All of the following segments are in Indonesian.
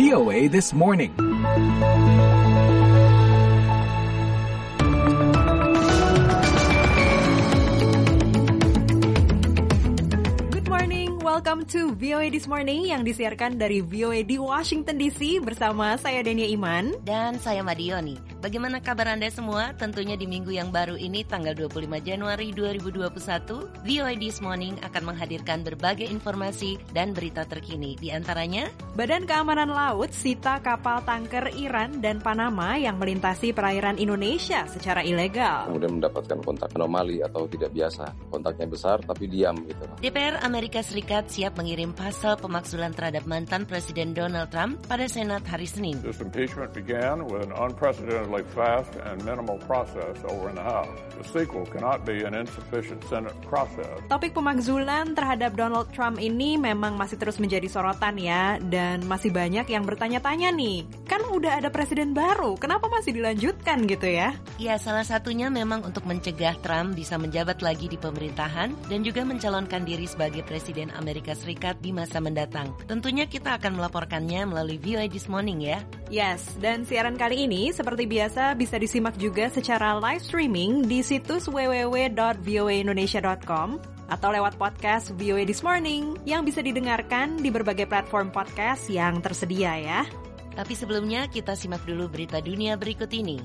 VOA This Morning. Welcome to VOA This Morning yang disiarkan dari VOA di Washington DC bersama saya Denia Iman dan saya Madioni. Bagaimana kabar Anda semua? Tentunya di minggu yang baru ini tanggal 25 Januari 2021, VOA This Morning akan menghadirkan berbagai informasi dan berita terkini. Di antaranya, Badan Keamanan Laut sita kapal tanker Iran dan Panama yang melintasi perairan Indonesia secara ilegal. Kemudian mendapatkan kontak anomali atau tidak biasa. Kontaknya besar tapi diam gitu. DPR Amerika Serikat siap mengirim pasal pemakzulan terhadap mantan Presiden Donald Trump pada Senat hari Senin. This impeachment began with an unprecedentedly fast and minimal process over in the House. The sequel cannot be an insufficient Senate process. Topik pemakzulan terhadap Donald Trump ini memang masih terus menjadi sorotan ya, dan masih banyak yang bertanya-tanya nih, kan udah ada presiden baru, kenapa masih dilanjutkan gitu ya? Ya, salah satunya memang untuk mencegah Trump bisa menjabat lagi di pemerintahan dan juga mencalonkan diri sebagai Presiden Amerika Serikat di masa mendatang. Tentunya kita akan melaporkannya melalui VOA This Morning ya. Yes, dan siaran kali ini seperti biasa bisa disimak juga secara live streaming di situs www.voaindonesia.com atau lewat podcast VOA This Morning yang bisa didengarkan di berbagai platform podcast yang tersedia ya. Tapi sebelumnya kita simak dulu berita dunia berikut ini.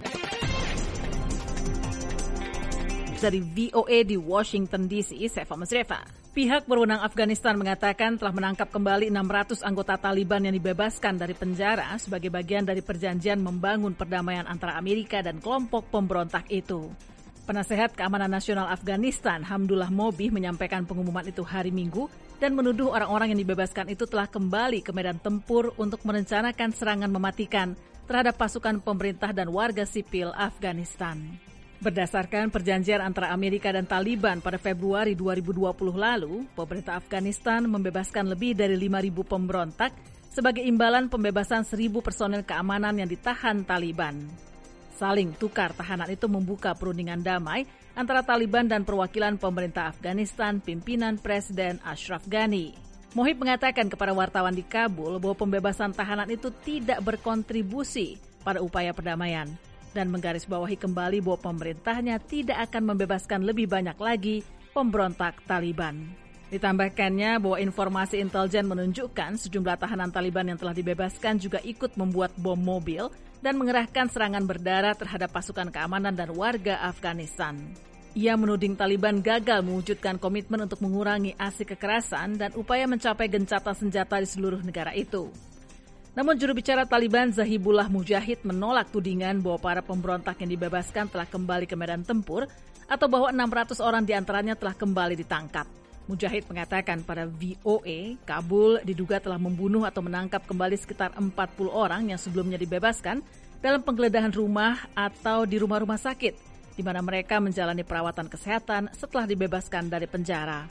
Dari VOA di Washington DC, saya Masreva. Pihak berwenang Afghanistan mengatakan telah menangkap kembali 600 anggota Taliban yang dibebaskan dari penjara sebagai bagian dari perjanjian membangun perdamaian antara Amerika dan kelompok pemberontak itu. Penasehat Keamanan Nasional Afghanistan, Hamdullah Mobih, menyampaikan pengumuman itu hari Minggu dan menuduh orang-orang yang dibebaskan itu telah kembali ke medan tempur untuk merencanakan serangan mematikan terhadap pasukan pemerintah dan warga sipil Afghanistan. Berdasarkan perjanjian antara Amerika dan Taliban pada Februari 2020 lalu, pemerintah Afghanistan membebaskan lebih dari 5.000 pemberontak sebagai imbalan pembebasan 1.000 personel keamanan yang ditahan Taliban. Saling tukar tahanan itu membuka perundingan damai antara Taliban dan perwakilan pemerintah Afghanistan pimpinan Presiden Ashraf Ghani. Mohib mengatakan kepada wartawan di Kabul bahwa pembebasan tahanan itu tidak berkontribusi pada upaya perdamaian dan menggarisbawahi kembali bahwa pemerintahnya tidak akan membebaskan lebih banyak lagi pemberontak Taliban. Ditambahkannya bahwa informasi intelijen menunjukkan sejumlah tahanan Taliban yang telah dibebaskan juga ikut membuat bom mobil dan mengerahkan serangan berdarah terhadap pasukan keamanan dan warga Afghanistan. Ia menuding Taliban gagal mewujudkan komitmen untuk mengurangi aksi kekerasan dan upaya mencapai gencatan senjata di seluruh negara itu. Namun juru bicara Taliban Zahibullah Mujahid menolak tudingan bahwa para pemberontak yang dibebaskan telah kembali ke medan tempur atau bahwa 600 orang diantaranya telah kembali ditangkap. Mujahid mengatakan pada VOA, Kabul diduga telah membunuh atau menangkap kembali sekitar 40 orang yang sebelumnya dibebaskan dalam penggeledahan rumah atau di rumah-rumah sakit, di mana mereka menjalani perawatan kesehatan setelah dibebaskan dari penjara.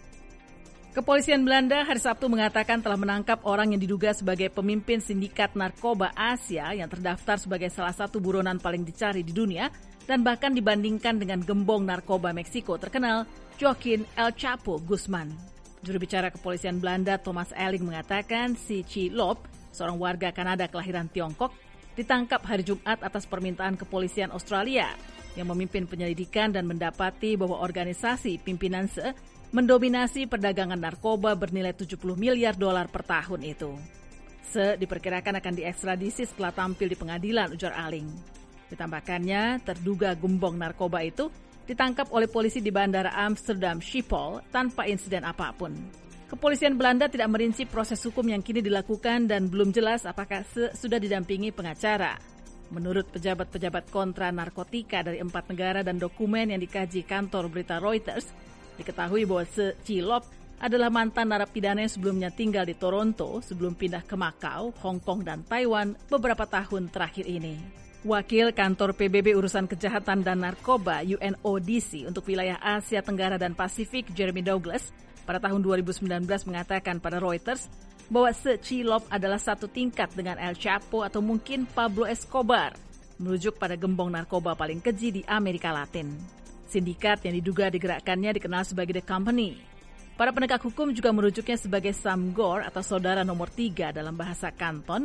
Kepolisian Belanda hari Sabtu mengatakan telah menangkap orang yang diduga sebagai pemimpin sindikat narkoba Asia yang terdaftar sebagai salah satu buronan paling dicari di dunia dan bahkan dibandingkan dengan gembong narkoba Meksiko terkenal Joaquin El Chapo Guzman. Juru bicara kepolisian Belanda Thomas Elling mengatakan si Chi Lop, seorang warga Kanada kelahiran Tiongkok, ditangkap hari Jumat atas permintaan kepolisian Australia yang memimpin penyelidikan dan mendapati bahwa organisasi pimpinan mendominasi perdagangan narkoba bernilai 70 miliar dolar per tahun itu. Diperkirakan akan diekstradisi setelah tampil di pengadilan, ujar Aling. Ditambahkannya, terduga gembong narkoba itu ditangkap oleh polisi di Bandara Amsterdam Schiphol tanpa insiden apapun. Kepolisian Belanda tidak merinci proses hukum yang kini dilakukan dan belum jelas apakah sudah didampingi pengacara. Menurut pejabat-pejabat kontra narkotika dari 4 negara dan dokumen yang dikaji kantor berita Reuters, diketahui bahwa Cilop adalah mantan narapidana yang sebelumnya tinggal di Toronto sebelum pindah ke Macau, Hong Kong, dan Taiwan beberapa tahun terakhir ini. Wakil Kantor PBB Urusan Kejahatan dan Narkoba UNODC untuk wilayah Asia Tenggara dan Pasifik Jeremy Douglas pada tahun 2019 mengatakan pada Reuters bahwa Cilop adalah satu tingkat dengan El Chapo atau mungkin Pablo Escobar, merujuk pada gembong narkoba paling keji di Amerika Latin. Sindikat yang diduga digerakkannya dikenal sebagai The Company. Para penegak hukum juga merujuknya sebagai Sam Gore atau saudara nomor 3 dalam bahasa Kanton,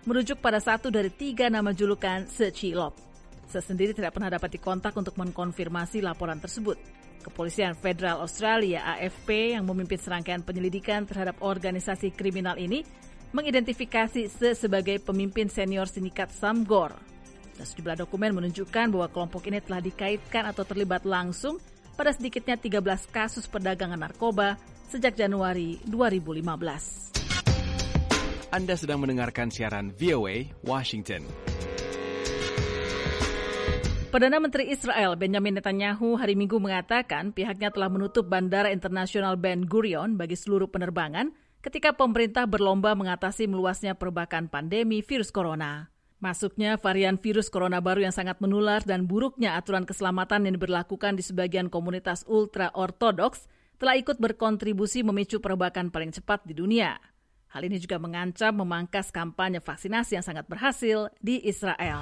merujuk pada satu dari 3 nama julukan Secilop. Sesendiri tidak pernah dapat dikontak untuk mengkonfirmasi laporan tersebut. Kepolisian Federal Australia AFP yang memimpin serangkaian penyelidikan terhadap organisasi kriminal ini mengidentifikasi sebagai pemimpin senior sindikat Samgor. Dan sejumlah dokumen menunjukkan bahwa kelompok ini telah dikaitkan atau terlibat langsung pada sedikitnya 13 kasus perdagangan narkoba sejak Januari 2015. Anda sedang mendengarkan siaran VOA Washington. Perdana Menteri Israel Benjamin Netanyahu hari Minggu mengatakan pihaknya telah menutup Bandara Internasional Ben Gurion bagi seluruh penerbangan ketika pemerintah berlomba mengatasi meluasnya perbakan pandemi virus corona. Masuknya varian virus corona baru yang sangat menular dan buruknya aturan keselamatan yang diberlakukan di sebagian komunitas ultra-ortodoks telah ikut berkontribusi memicu perbakan paling cepat di dunia. Hal ini juga mengancam memangkas kampanye vaksinasi yang sangat berhasil di Israel.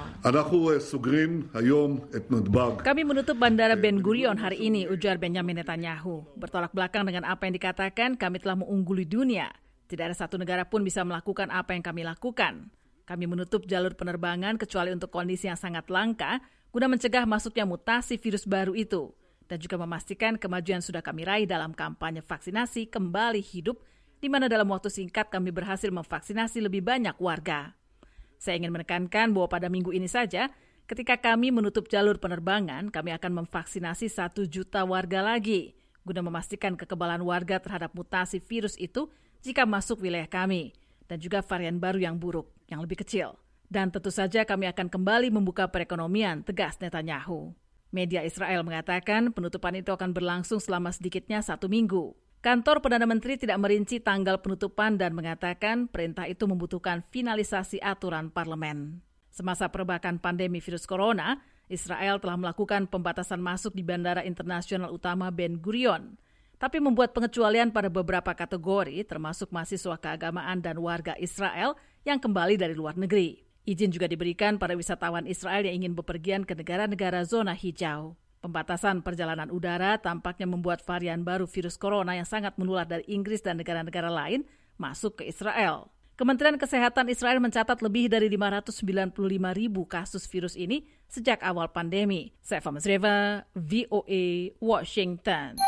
Kami menutup Bandara Ben Gurion hari ini, ujar Benjamin Netanyahu. Bertolak belakang dengan apa yang dikatakan, kami telah mengungguli dunia. Tidak ada satu negara pun bisa melakukan apa yang kami lakukan. Kami menutup jalur penerbangan kecuali untuk kondisi yang sangat langka, guna mencegah masuknya mutasi virus baru itu. Dan juga memastikan kemajuan sudah kami raih dalam kampanye vaksinasi kembali hidup, di mana dalam waktu singkat kami berhasil memvaksinasi lebih banyak warga. Saya ingin menekankan bahwa pada minggu ini saja, ketika kami menutup jalur penerbangan, kami akan memvaksinasi 1 juta warga lagi, guna memastikan kekebalan warga terhadap mutasi virus itu jika masuk wilayah kami, dan juga varian baru yang buruk, yang lebih kecil. Dan tentu saja kami akan kembali membuka perekonomian, tegas Netanyahu. Media Israel mengatakan penutupan itu akan berlangsung selama sedikitnya 1 minggu. Kantor Perdana Menteri tidak merinci tanggal penutupan dan mengatakan perintah itu membutuhkan finalisasi aturan parlemen. Semasa perbakan pandemi virus corona, Israel telah melakukan pembatasan masuk di Bandara Internasional Utama Ben Gurion, tapi membuat pengecualian pada beberapa kategori, termasuk mahasiswa keagamaan dan warga Israel yang kembali dari luar negeri. Izin juga diberikan pada wisatawan Israel yang ingin bepergian ke negara-negara zona hijau. Pembatasan perjalanan udara tampaknya membuat varian baru virus corona yang sangat menular dari Inggris dan negara-negara lain masuk ke Israel. Kementerian Kesehatan Israel mencatat lebih dari 595.000 kasus virus ini sejak awal pandemi. Saifa Masreva, VOA, Washington.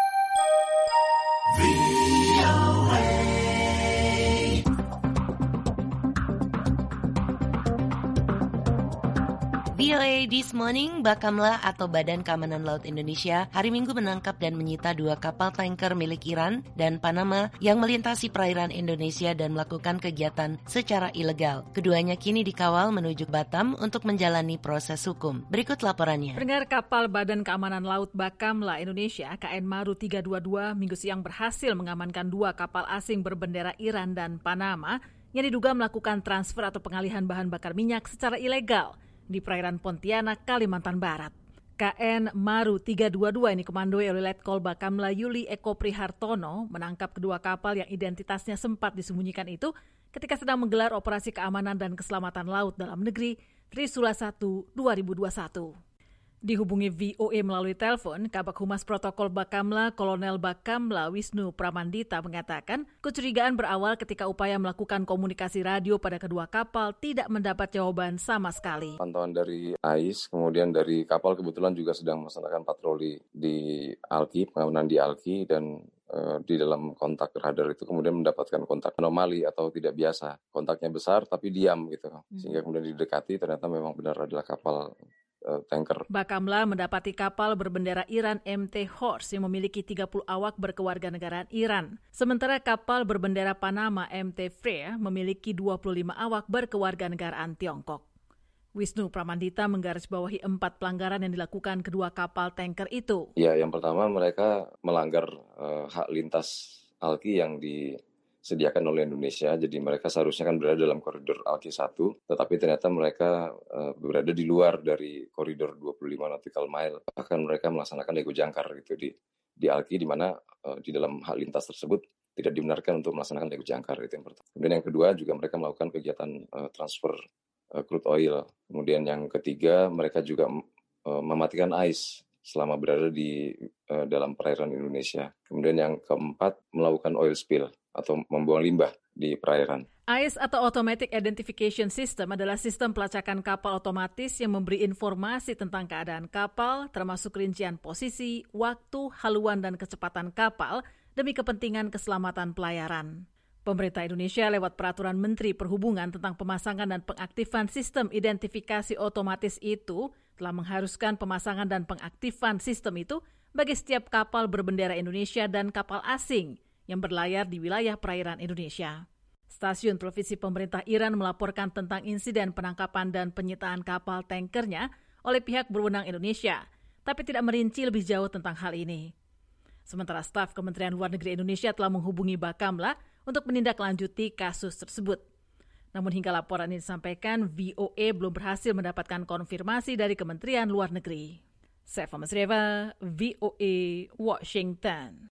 VOA This Morning, Bakamla atau Badan Keamanan Laut Indonesia hari Minggu menangkap dan menyita 2 kapal tanker milik Iran dan Panama yang melintasi perairan Indonesia dan melakukan kegiatan secara ilegal. Keduanya kini dikawal menuju Batam untuk menjalani proses hukum. Berikut laporannya. Pendengar, kapal Badan Keamanan Laut Bakamla Indonesia KN Maru 322 Minggu siang berhasil mengamankan 2 kapal asing berbendera Iran dan Panama yang diduga melakukan transfer atau pengalihan bahan bakar minyak secara ilegal di perairan Pontianak, Kalimantan Barat. KN Maru 322 ini komandoi oleh Letkol Bakamla Yuli Eko Prihartono menangkap kedua kapal yang identitasnya sempat disembunyikan itu ketika sedang menggelar operasi keamanan dan keselamatan laut dalam negeri Trisula 1 2021. Dihubungi VOA melalui telepon, Kabak Humas Protokol Bakamla, Kolonel Bakamla Wisnu Pramandita mengatakan kecurigaan berawal ketika upaya melakukan komunikasi radio pada kedua kapal tidak mendapat jawaban sama sekali. Pantauan dari AIS, kemudian dari kapal kebetulan juga sedang melaksanakan patroli di Alki, pengamanan di Alki, dan di dalam kontak radar itu kemudian mendapatkan kontak anomali atau tidak biasa. Kontaknya besar tapi diam gitu, sehingga kemudian didekati ternyata memang benar adalah kapal tanker. Bakamla mendapati kapal berbendera Iran MT Horse yang memiliki 30 awak berkewarganegaraan Iran. Sementara kapal berbendera Panama MT Freya memiliki 25 awak berkewarganegaraan Tiongkok. Wisnu Pramandita menggarisbawahi 4 pelanggaran yang dilakukan kedua kapal tanker itu. Ya, yang pertama mereka melanggar hak lintas Alki yang disediakan oleh Indonesia. Jadi mereka seharusnya kan berada dalam koridor Alki 1, tetapi ternyata mereka berada di luar dari koridor 25 nautical mile. Bahkan mereka melaksanakan lego jangkar gitu di Alki, di mana di dalam hak lintas tersebut tidak dibenarkan untuk melaksanakan lego jangkar, itu yang pertama. Kemudian yang kedua juga mereka melakukan kegiatan transfer crude oil. Kemudian yang ketiga mereka juga mematikan AIS selama berada di dalam perairan Indonesia. Kemudian yang keempat melakukan oil spill atau membuang limbah di perairan. AIS atau Automatic Identification System adalah sistem pelacakan kapal otomatis yang memberi informasi tentang keadaan kapal, termasuk rincian posisi, waktu, haluan, dan kecepatan kapal demi kepentingan keselamatan pelayaran. Pemerintah Indonesia lewat Peraturan Menteri Perhubungan tentang pemasangan dan pengaktifan sistem identifikasi otomatis itu telah mengharuskan pemasangan dan pengaktifan sistem itu bagi setiap kapal berbendera Indonesia dan kapal asing yang berlayar di wilayah perairan Indonesia. Stasiun televisi pemerintah Iran melaporkan tentang insiden penangkapan dan penyitaan kapal tankernya oleh pihak berwenang Indonesia, tapi tidak merinci lebih jauh tentang hal ini. Sementara staf Kementerian Luar Negeri Indonesia telah menghubungi Bakamla untuk menindaklanjuti kasus tersebut. Namun hingga laporan ini disampaikan, VOA belum berhasil mendapatkan konfirmasi dari Kementerian Luar Negeri. Sefa Masreva, VOA, Washington.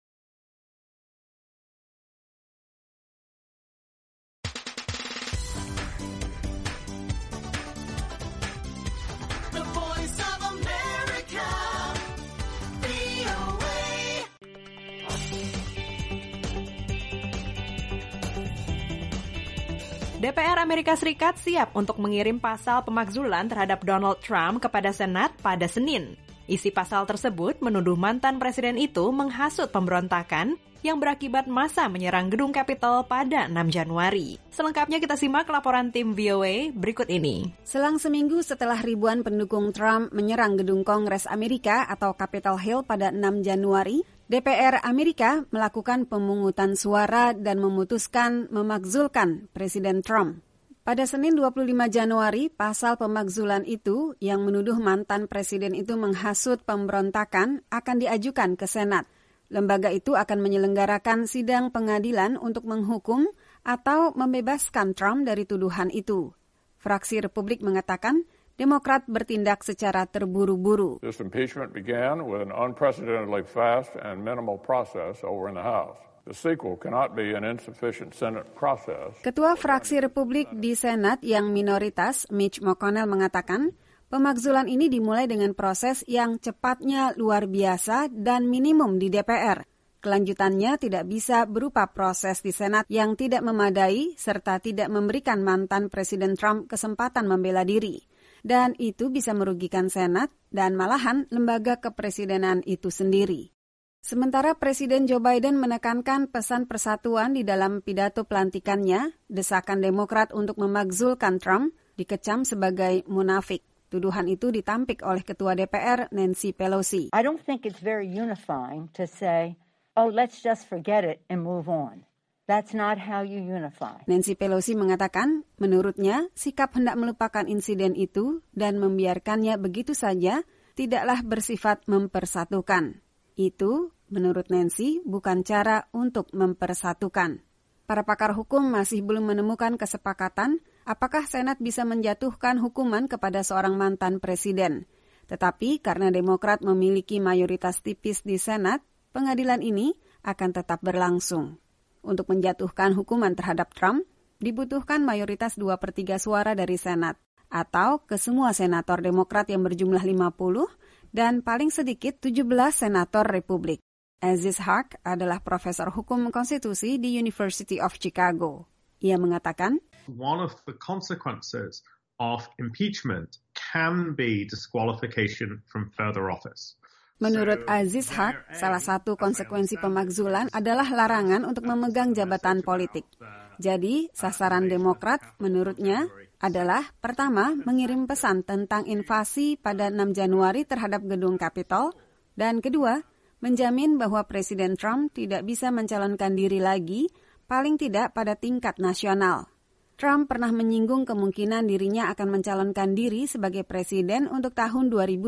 DPR Amerika Serikat siap untuk mengirim pasal pemakzulan terhadap Donald Trump kepada Senat pada Senin. Isi pasal tersebut menuduh mantan presiden itu menghasut pemberontakan yang berakibat massa menyerang gedung Capitol pada 6 Januari. Selengkapnya kita simak laporan tim VOA berikut ini. Selang seminggu setelah ribuan pendukung Trump menyerang gedung Kongres Amerika atau Capitol Hill pada 6 Januari, DPR Amerika melakukan pemungutan suara dan memutuskan memakzulkan Presiden Trump. Pada Senin 25 Januari, pasal pemakzulan itu yang menuduh mantan presiden itu menghasut pemberontakan akan diajukan ke Senat. Lembaga itu akan menyelenggarakan sidang pengadilan untuk menghukum atau membebaskan Trump dari tuduhan itu. Fraksi Republik mengatakan Demokrat bertindak secara terburu-buru. This impeachment began with an unprecedentedly fast and minimal process over in the House. The sequel cannot be an insufficient Senate process. Ketua fraksi Republik di Senat yang minoritas, Mitch McConnell, mengatakan pemakzulan ini dimulai dengan proses yang cepatnya luar biasa dan minimum di DPR. Kelanjutannya tidak bisa berupa proses di Senat yang tidak memadai serta tidak memberikan mantan Presiden Trump kesempatan membela diri. Dan itu bisa merugikan Senat dan malahan lembaga kepresidenan itu sendiri. Sementara Presiden Joe Biden menekankan pesan persatuan di dalam pidato pelantikannya, desakan Demokrat untuk memakzulkan Trump dikecam sebagai munafik. Tuduhan itu ditampik oleh Ketua DPR Nancy Pelosi. I don't think it's very unifying to say, oh, let's just forget it and move on. That's not how you unify. Nancy Pelosi mengatakan, menurutnya, sikap hendak melupakan insiden itu dan membiarkannya begitu saja tidaklah bersifat mempersatukan. Itu, menurut Nancy, bukan cara untuk mempersatukan. Para pakar hukum masih belum menemukan kesepakatan apakah Senat bisa menjatuhkan hukuman kepada seorang mantan presiden. Tetapi karena Demokrat memiliki mayoritas tipis di Senat, pengadilan ini akan tetap berlangsung. Untuk menjatuhkan hukuman terhadap Trump, dibutuhkan mayoritas 2/3 suara dari Senat, atau ke semua senator Demokrat yang berjumlah 50, dan paling sedikit 17 senator Republik. Aziz Haq adalah profesor hukum konstitusi di University of Chicago. Ia mengatakan, one of the consequences of impeachment can be disqualification from further office. Menurut Aziz Haq, salah satu konsekuensi pemakzulan adalah larangan untuk memegang jabatan politik. Jadi, sasaran Demokrat menurutnya adalah pertama, mengirim pesan tentang invasi pada 6 Januari terhadap gedung Capitol, dan kedua, menjamin bahwa Presiden Trump tidak bisa mencalonkan diri lagi, paling tidak pada tingkat nasional. Trump pernah menyinggung kemungkinan dirinya akan mencalonkan diri sebagai presiden untuk tahun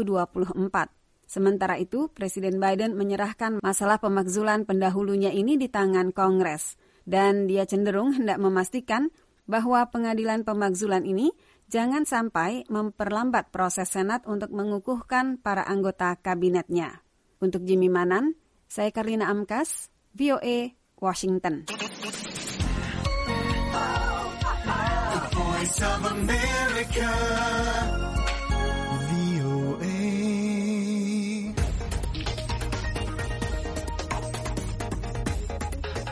2024. Sementara itu, Presiden Biden menyerahkan masalah pemakzulan pendahulunya ini di tangan Kongres. Dan dia cenderung hendak memastikan bahwa pengadilan pemakzulan ini jangan sampai memperlambat proses Senat untuk mengukuhkan para anggota kabinetnya. Untuk Jimmy Manan, saya Karlina Amkas, VOA, Washington. The Voice of America.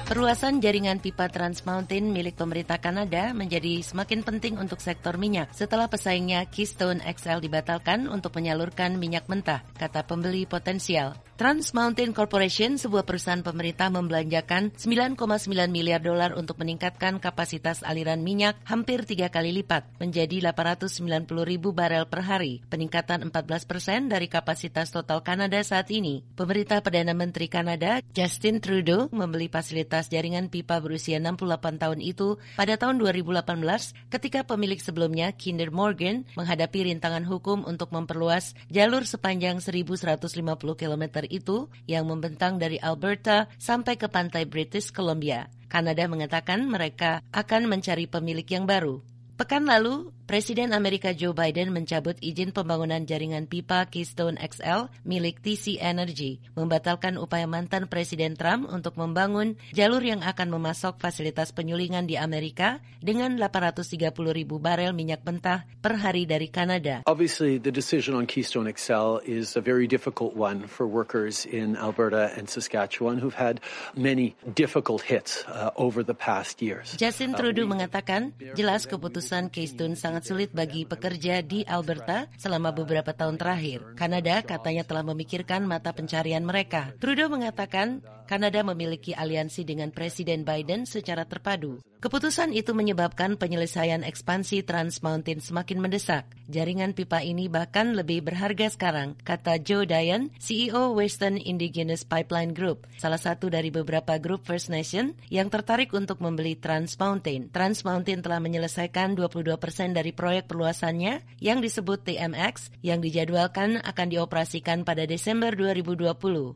Perluasan jaringan pipa Trans Mountain milik pemerintah Kanada menjadi semakin penting untuk sektor minyak setelah pesaingnya Keystone XL dibatalkan untuk menyalurkan minyak mentah, kata pembeli potensial. Trans Mountain Corporation, sebuah perusahaan pemerintah, membelanjakan $9,9 miliar untuk meningkatkan kapasitas aliran minyak hampir 3 kali lipat menjadi 890 ribu barel per hari, peningkatan 14% dari kapasitas total Kanada saat ini. Pemerintah Perdana Menteri Kanada, Justin Trudeau, membeli fasilitas jaringan pipa berusia 68 tahun itu pada tahun 2018 ketika pemilik sebelumnya, Kinder Morgan, menghadapi rintangan hukum untuk memperluas jalur sepanjang 1.150 km itu yang membentang dari Alberta sampai ke pantai British Columbia. Kanada mengatakan mereka akan mencari pemilik yang baru. Pekan lalu, Presiden Amerika Joe Biden mencabut izin pembangunan jaringan pipa Keystone XL milik TC Energy, membatalkan upaya mantan Presiden Trump untuk membangun jalur yang akan memasok fasilitas penyulingan di Amerika dengan 830 ribu barel minyak mentah per hari dari Kanada. Obviously, the decision on Keystone XL is a very difficult one for workers in Alberta and Saskatchewan who've had many difficult hits over the past years. Justin Trudeau mengatakan, jelas keputusan Keystone sangat sulit bagi pekerja di Alberta selama beberapa tahun terakhir. Kanada katanya telah memikirkan mata pencarian mereka. Trudeau mengatakan Kanada memiliki aliansi dengan Presiden Biden secara terpadu. Keputusan itu menyebabkan penyelesaian ekspansi Trans Mountain semakin mendesak. Jaringan pipa ini bahkan lebih berharga sekarang, kata Joe Dion, CEO Western Indigenous Pipeline Group, salah satu dari beberapa grup First Nation yang tertarik untuk membeli Trans Mountain. Trans Mountain telah menyelesaikan 22% dari proyek perluasannya yang disebut TMX yang dijadwalkan akan dioperasikan pada Desember 2020.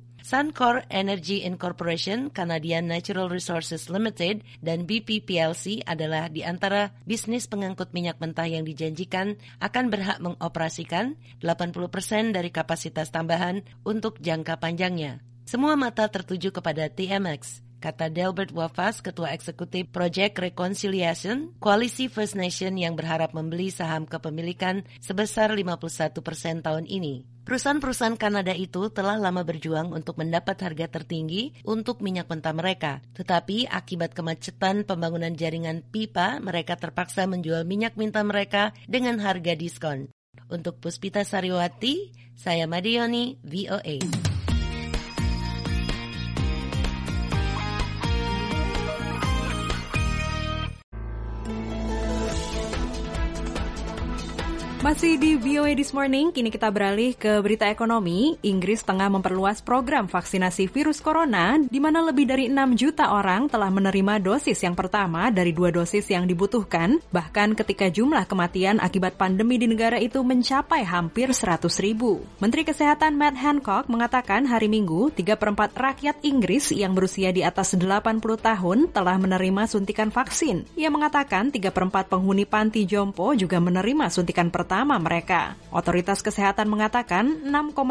Suncor Energy Incorporation, Canadian Natural Resources Limited, dan BP PLC adalah di antara bisnis pengangkut minyak mentah yang dijanjikan akan berhak mengoperasikan 80% dari kapasitas tambahan untuk jangka panjangnya. Semua mata tertuju kepada TMX, kata Delbert Wafas, Ketua Eksekutif Project Reconciliation, Koalisi First Nation yang berharap membeli saham kepemilikan sebesar 51% tahun ini. Perusahaan-perusahaan Kanada itu telah lama berjuang untuk mendapat harga tertinggi untuk minyak mentah mereka. Tetapi akibat kemacetan pembangunan jaringan pipa, mereka terpaksa menjual minyak mentah mereka dengan harga diskon. Untuk Puspita Sariwati, saya Madioni, VOA. Masih di VOA This Morning, kini kita beralih ke berita ekonomi. Inggris tengah memperluas program vaksinasi virus corona, di mana lebih dari 6 juta orang telah menerima dosis yang pertama dari 2 dosis yang dibutuhkan, bahkan ketika jumlah kematian akibat pandemi di negara itu mencapai hampir 100 ribu. Menteri Kesehatan Matt Hancock mengatakan hari Minggu, 3/4 rakyat Inggris yang berusia di atas 80 tahun telah menerima suntikan vaksin. Ia mengatakan 3/4 penghuni panti jompo juga menerima suntikan pertama mereka. Otoritas kesehatan mengatakan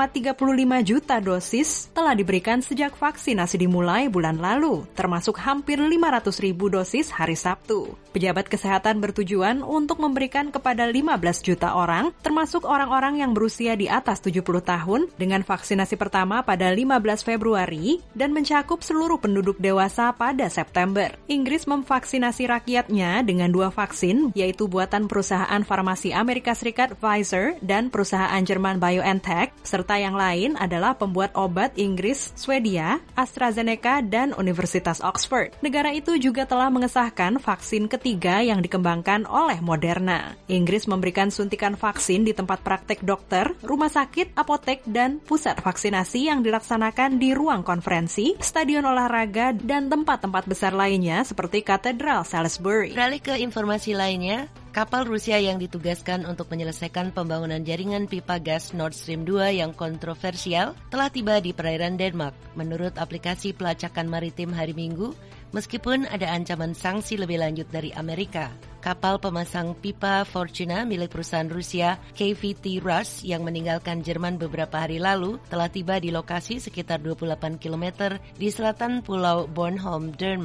6,35 juta dosis telah diberikan sejak vaksinasi dimulai bulan lalu, termasuk hampir 500 ribu dosis hari Sabtu. Pejabat kesehatan bertujuan untuk memberikan kepada 15 juta orang, termasuk orang-orang yang berusia di atas 70 tahun, dengan vaksinasi pertama pada 15 Februari dan mencakup seluruh penduduk dewasa pada September. Inggris memvaksinasi rakyatnya dengan 2 vaksin, yaitu buatan perusahaan farmasi Amerika Serikat Pfizer dan perusahaan Jerman BioNTech, serta yang lain adalah pembuat obat Inggris, Swedia, AstraZeneca, dan Universitas Oxford. Negara itu juga telah mengesahkan vaksin ketiga yang dikembangkan oleh Moderna. Inggris memberikan suntikan vaksin di tempat praktek dokter, rumah sakit, apotek, dan pusat vaksinasi yang dilaksanakan di ruang konferensi, stadion olahraga, dan tempat-tempat besar lainnya seperti Katedral Salisbury. Beralih ke informasi lainnya, kapal Rusia yang ditugaskan untuk menyelesaikan pembangunan jaringan pipa gas Nord Stream 2 yang kontroversial telah tiba di perairan Denmark, menurut aplikasi pelacakan maritim hari Minggu, meskipun ada ancaman sanksi lebih lanjut dari Amerika. Kapal pemasang pipa Fortuna milik perusahaan Rusia KVT Rus yang meninggalkan Jerman beberapa hari lalu telah tiba di lokasi sekitar 28 km di selatan Pulau Bornholm, Denmark.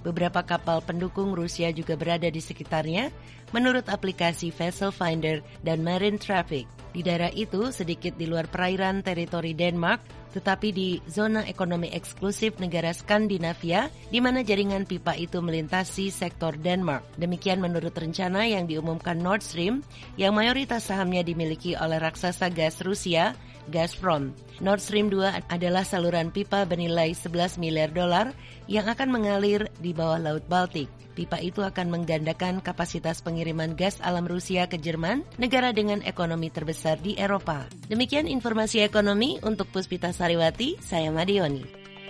Beberapa kapal pendukung Rusia juga berada di sekitarnya, menurut aplikasi Vessel Finder dan Marine Traffic. Di daerah itu, sedikit di luar perairan teritori Denmark, tetapi di zona ekonomi eksklusif negara Skandinavia, di mana jaringan pipa itu melintasi sektor Denmark. Demikian menurut rencana yang diumumkan Nord Stream, yang mayoritas sahamnya dimiliki oleh raksasa gas Rusia, Gazprom. Nord Stream 2 adalah saluran pipa bernilai $11 miliar yang akan mengalir di bawah Laut Baltik. Pipa itu akan menggandakan kapasitas pengiriman gas alam Rusia ke Jerman, negara dengan ekonomi terbesar di Eropa. Demikian informasi ekonomi untuk Puspita Sariwati, saya Madioni.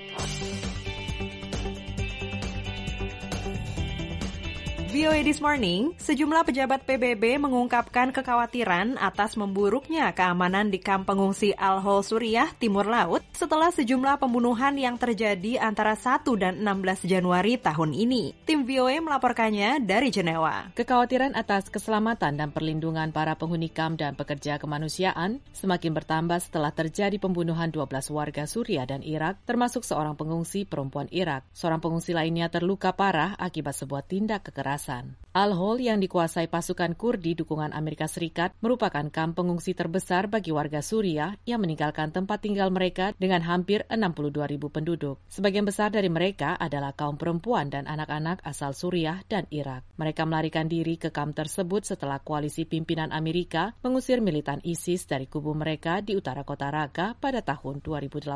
VOA This Morning, sejumlah pejabat PBB mengungkapkan kekhawatiran atas memburuknya keamanan di kamp pengungsi Al-Hol Suriah, Timur Laut, setelah sejumlah pembunuhan yang terjadi antara 1 dan 16 Januari tahun ini. Tim VOA melaporkannya dari Jenewa. Kekhawatiran atas keselamatan dan perlindungan para penghuni kamp dan pekerja kemanusiaan semakin bertambah setelah terjadi pembunuhan 12 warga Suriah dan Irak, termasuk seorang pengungsi perempuan Irak. Seorang pengungsi lainnya terluka parah akibat sebuah tindak kekerasan. Al-Hol yang dikuasai pasukan Kurdi dukungan Amerika Serikat merupakan kamp pengungsi terbesar bagi warga Suriah yang meninggalkan tempat tinggal mereka dengan hampir 62.000 penduduk. Sebagian besar dari mereka adalah kaum perempuan dan anak-anak asal Suriah dan Irak. Mereka melarikan diri ke kamp tersebut setelah koalisi pimpinan Amerika mengusir militan ISIS dari kubu mereka di utara kota Raqqa pada tahun 2018.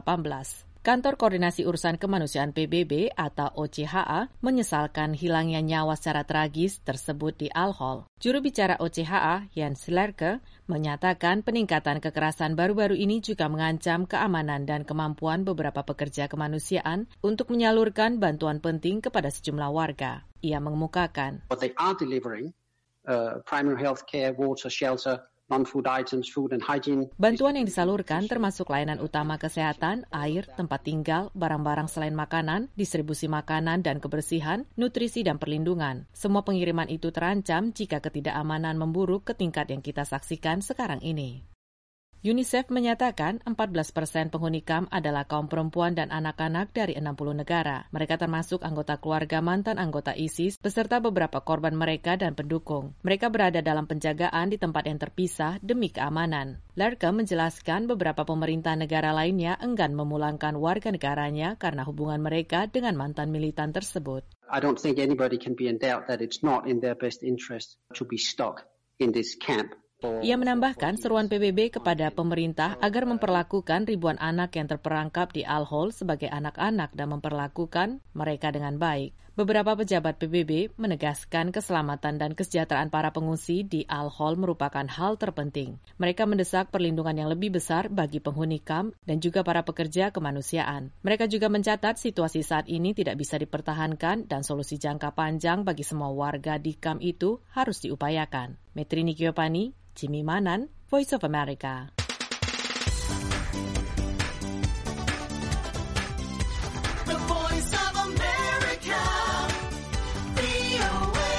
Kantor Koordinasi Urusan Kemanusiaan PBB atau OCHA menyesalkan hilangnya nyawa secara tragis tersebut di Al-Hol. Juru bicara OCHA, Jens Lerke, menyatakan peningkatan kekerasan baru-baru ini juga mengancam keamanan dan kemampuan beberapa pekerja kemanusiaan untuk menyalurkan bantuan penting kepada sejumlah warga. Ia mengemukakan, what they are delivering, primary health care, water, shelter, non-food items, food and hygiene. Bantuan yang disalurkan termasuk layanan utama kesehatan, air, tempat tinggal, barang-barang selain makanan, distribusi makanan dan kebersihan, nutrisi dan perlindungan. Semua pengiriman itu terancam jika ketidakamanan memburuk ke tingkat yang kita saksikan sekarang ini. UNICEF menyatakan 14% penghuni kamp adalah kaum perempuan dan anak-anak dari 60 negara. Mereka termasuk anggota keluarga mantan anggota ISIS beserta beberapa korban mereka dan pendukung. Mereka berada dalam penjagaan di tempat yang terpisah demi keamanan. Lerke menjelaskan beberapa pemerintah negara lainnya enggan memulangkan warga negaranya karena hubungan mereka dengan mantan militan tersebut. I don't think anybody can be in doubt that it's not in their best interest to be stuck in this camp. Ia menambahkan seruan PBB kepada pemerintah agar memperlakukan ribuan anak yang terperangkap di Al-Hol sebagai anak-anak dan memperlakukan mereka dengan baik. Beberapa pejabat PBB menegaskan keselamatan dan kesejahteraan para pengungsi di Al-Hol merupakan hal terpenting. Mereka mendesak perlindungan yang lebih besar bagi penghuni kamp dan juga para pekerja kemanusiaan. Mereka juga mencatat situasi saat ini tidak bisa dipertahankan dan solusi jangka panjang bagi semua warga di kamp itu harus diupayakan. Metrini Giopani, Jimmy Manan, Voice of America. The Voice of America, VOA.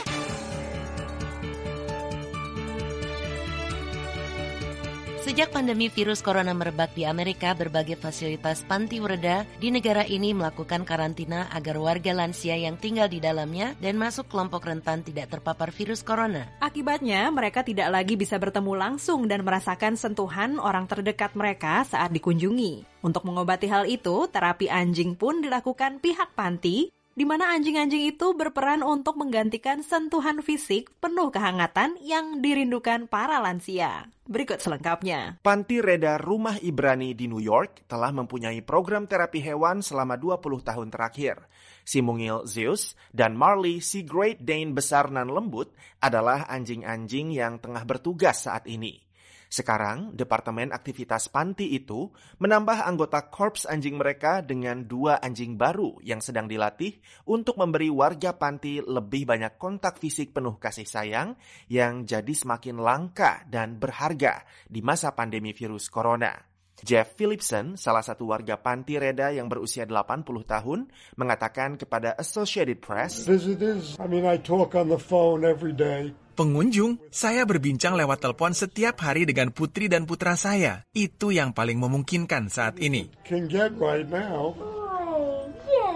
Sejak pandemi virus corona merebak di Amerika, berbagai fasilitas panti werda di negara ini melakukan karantina agar warga lansia yang tinggal di dalamnya dan masuk kelompok rentan tidak terpapar virus corona. Akibatnya, mereka tidak lagi bisa bertemu langsung dan merasakan sentuhan orang terdekat mereka saat dikunjungi. Untuk mengobati hal itu, terapi anjing pun dilakukan pihak panti, di mana anjing-anjing itu berperan untuk menggantikan sentuhan fisik penuh kehangatan yang dirindukan para lansia. Berikut selengkapnya. Panti Reda Rumah Ibrani di New York telah mempunyai program terapi hewan selama 20 tahun terakhir. Si mungil Zeus dan Marley, si Great Dane besar nan lembut, adalah anjing-anjing yang tengah bertugas saat ini. Sekarang, Departemen Aktivitas Panti itu menambah anggota korps anjing mereka dengan 2 anjing baru yang sedang dilatih untuk memberi warga panti lebih banyak kontak fisik penuh kasih sayang yang jadi semakin langka dan berharga di masa pandemi virus corona. Jeff Philipson, salah satu warga panti Reda yang berusia 80 tahun, mengatakan kepada Associated Press, I talk on the phone every day. Pengunjung, saya berbincang lewat telepon setiap hari dengan putri dan putra saya. Itu yang paling memungkinkan saat ini. Can get right now. Yes, good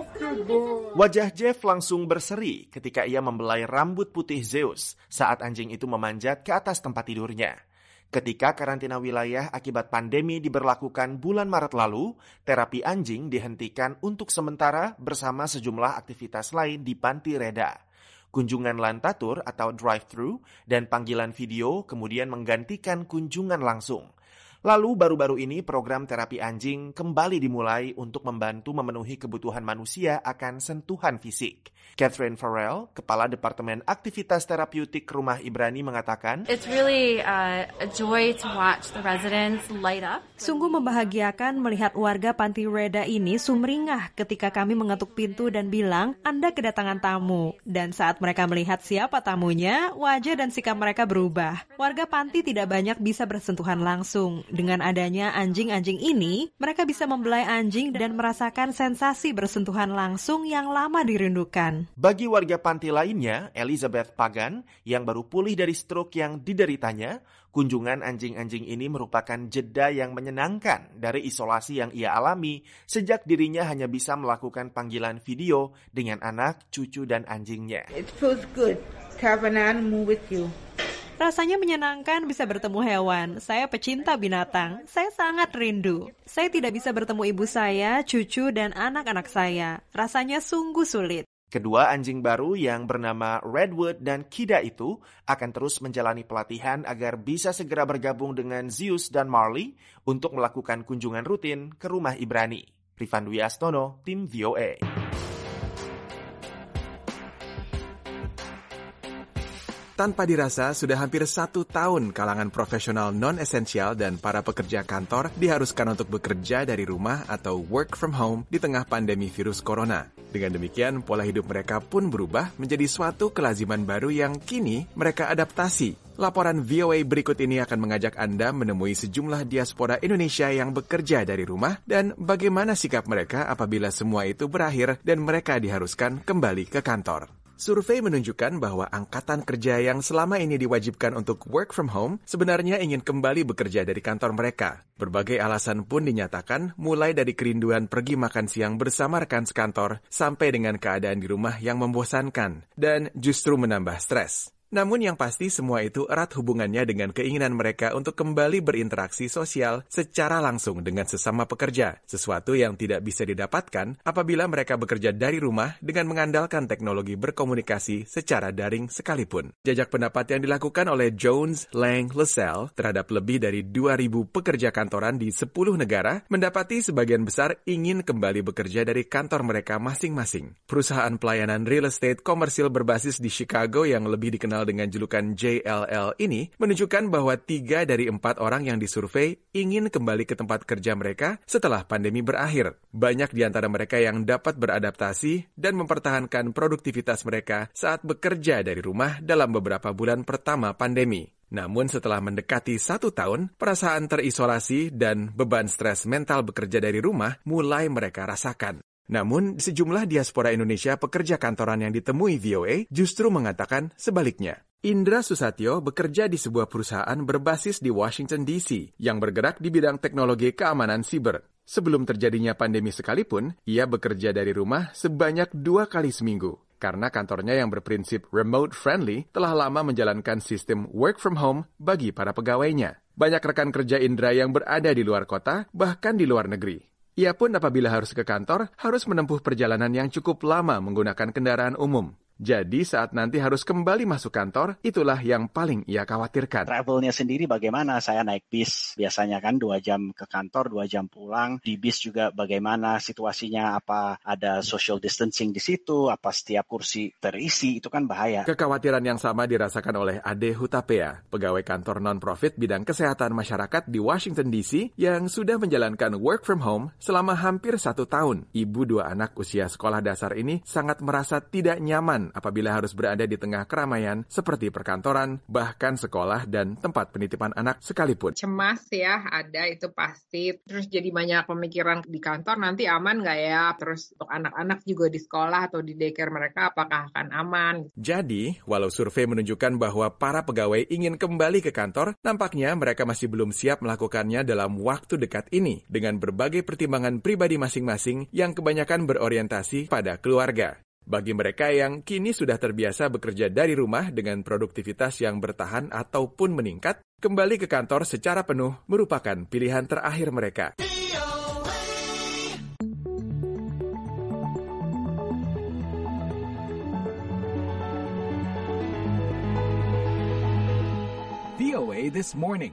Wajah Jeff langsung berseri ketika ia membelai rambut putih Zeus saat anjing itu memanjat ke atas tempat tidurnya. Ketika karantina wilayah akibat pandemi diberlakukan bulan Maret lalu, terapi anjing dihentikan untuk sementara bersama sejumlah aktivitas lain di Panti Reda. Kunjungan lantatur atau drive-thru dan panggilan video kemudian menggantikan kunjungan langsung. Lalu baru-baru ini program terapi anjing kembali dimulai untuk membantu memenuhi kebutuhan manusia akan sentuhan fisik. Catherine Farrell, Kepala Departemen Aktivitas Terapeutik Rumah Ibrani mengatakan, It's really a joy to watch the residents light up. Sungguh membahagiakan melihat warga Panti Reda ini sumringah ketika kami mengetuk pintu dan bilang, Anda kedatangan tamu. Dan saat mereka melihat siapa tamunya, wajah dan sikap mereka berubah. Warga Panti tidak banyak bisa bersentuhan langsung. Dengan adanya anjing-anjing ini, mereka bisa membelai anjing dan merasakan sensasi bersentuhan langsung yang lama dirindukan. Bagi warga panti lainnya, Elizabeth Pagan, yang baru pulih dari stroke yang dideritanya, kunjungan anjing-anjing ini merupakan jeda yang menyenangkan dari isolasi yang ia alami sejak dirinya hanya bisa melakukan panggilan video dengan anak, cucu, dan anjingnya. It feels good to have an animal with you. Rasanya menyenangkan bisa bertemu hewan. Saya pecinta binatang. Saya sangat rindu. Saya tidak bisa bertemu ibu saya, cucu, dan anak-anak saya. Rasanya sungguh sulit. Kedua anjing baru yang bernama Redwood dan Kida itu akan terus menjalani pelatihan agar bisa segera bergabung dengan Zeus dan Marley untuk melakukan kunjungan rutin ke Rumah Ibrani. Rifan Dwi Astono, Tim VOA. Tanpa dirasa, sudah hampir 1 tahun kalangan profesional non-esensial dan para pekerja kantor diharuskan untuk bekerja dari rumah atau work from home di tengah pandemi virus corona. Dengan demikian, pola hidup mereka pun berubah menjadi suatu kelaziman baru yang kini mereka adaptasi. Laporan VOA berikut ini akan mengajak Anda menemui sejumlah diaspora Indonesia yang bekerja dari rumah dan bagaimana sikap mereka apabila semua itu berakhir dan mereka diharuskan kembali ke kantor. Survei menunjukkan bahwa angkatan kerja yang selama ini diwajibkan untuk work from home sebenarnya ingin kembali bekerja dari kantor mereka. Berbagai alasan pun dinyatakan, mulai dari kerinduan pergi makan siang bersama rekan sekantor sampai dengan keadaan di rumah yang membosankan dan justru menambah stres. Namun yang pasti semua itu erat hubungannya dengan keinginan mereka untuk kembali berinteraksi sosial secara langsung dengan sesama pekerja, sesuatu yang tidak bisa didapatkan apabila mereka bekerja dari rumah dengan mengandalkan teknologi berkomunikasi secara daring sekalipun. Jajak pendapat yang dilakukan oleh Jones Lang LaSalle terhadap lebih dari 2.000 pekerja kantoran di 10 negara mendapati sebagian besar ingin kembali bekerja dari kantor mereka masing-masing. Perusahaan pelayanan real estate komersil berbasis di Chicago yang lebih dikenal dengan julukan JLL ini menunjukkan bahwa 3 dari 4 orang yang disurvei ingin kembali ke tempat kerja mereka setelah pandemi berakhir. Banyak di antara mereka yang dapat beradaptasi dan mempertahankan produktivitas mereka saat bekerja dari rumah dalam beberapa bulan pertama pandemi. Namun setelah mendekati 1 tahun, perasaan terisolasi dan beban stres mental bekerja dari rumah mulai mereka rasakan. Namun, sejumlah diaspora Indonesia pekerja kantoran yang ditemui VOA justru mengatakan sebaliknya. Indra Susatyo bekerja di sebuah perusahaan berbasis di Washington, D.C. yang bergerak di bidang teknologi keamanan siber. Sebelum terjadinya pandemi sekalipun, ia bekerja dari rumah sebanyak 2 kali seminggu. Karena kantornya yang berprinsip remote friendly telah lama menjalankan sistem work from home bagi para pegawainya. Banyak rekan kerja Indra yang berada di luar kota, bahkan di luar negeri. Ia pun apabila harus ke kantor, harus menempuh perjalanan yang cukup lama menggunakan kendaraan umum. Jadi saat nanti harus kembali masuk kantor, itulah yang paling ia khawatirkan. Travelnya sendiri bagaimana? Saya naik bis, biasanya kan 2 jam ke kantor, 2 jam pulang. Di bis juga bagaimana situasinya, apa ada social distancing di situ, apa setiap kursi terisi, itu kan bahaya. Kekhawatiran yang sama dirasakan oleh Ade Hutapea, pegawai kantor non-profit bidang kesehatan masyarakat di Washington, D.C. yang sudah menjalankan work from home selama hampir 1 tahun. Ibu 2 anak usia sekolah dasar ini sangat merasa tidak nyaman aman apabila harus berada di tengah keramaian seperti perkantoran, bahkan sekolah dan tempat penitipan anak sekalipun. Cemas ya, ada itu pasti. Terus jadi banyak pemikiran di kantor, nanti aman nggak ya? Terus untuk anak-anak juga di sekolah atau di daycare mereka apakah akan aman? Jadi, walau survei menunjukkan bahwa para pegawai ingin kembali ke kantor, nampaknya mereka masih belum siap melakukannya dalam waktu dekat ini dengan berbagai pertimbangan pribadi masing-masing yang kebanyakan berorientasi pada keluarga. Bagi mereka yang kini sudah terbiasa bekerja dari rumah dengan produktivitas yang bertahan ataupun meningkat, kembali ke kantor secara penuh merupakan pilihan terakhir mereka. VOA This Morning.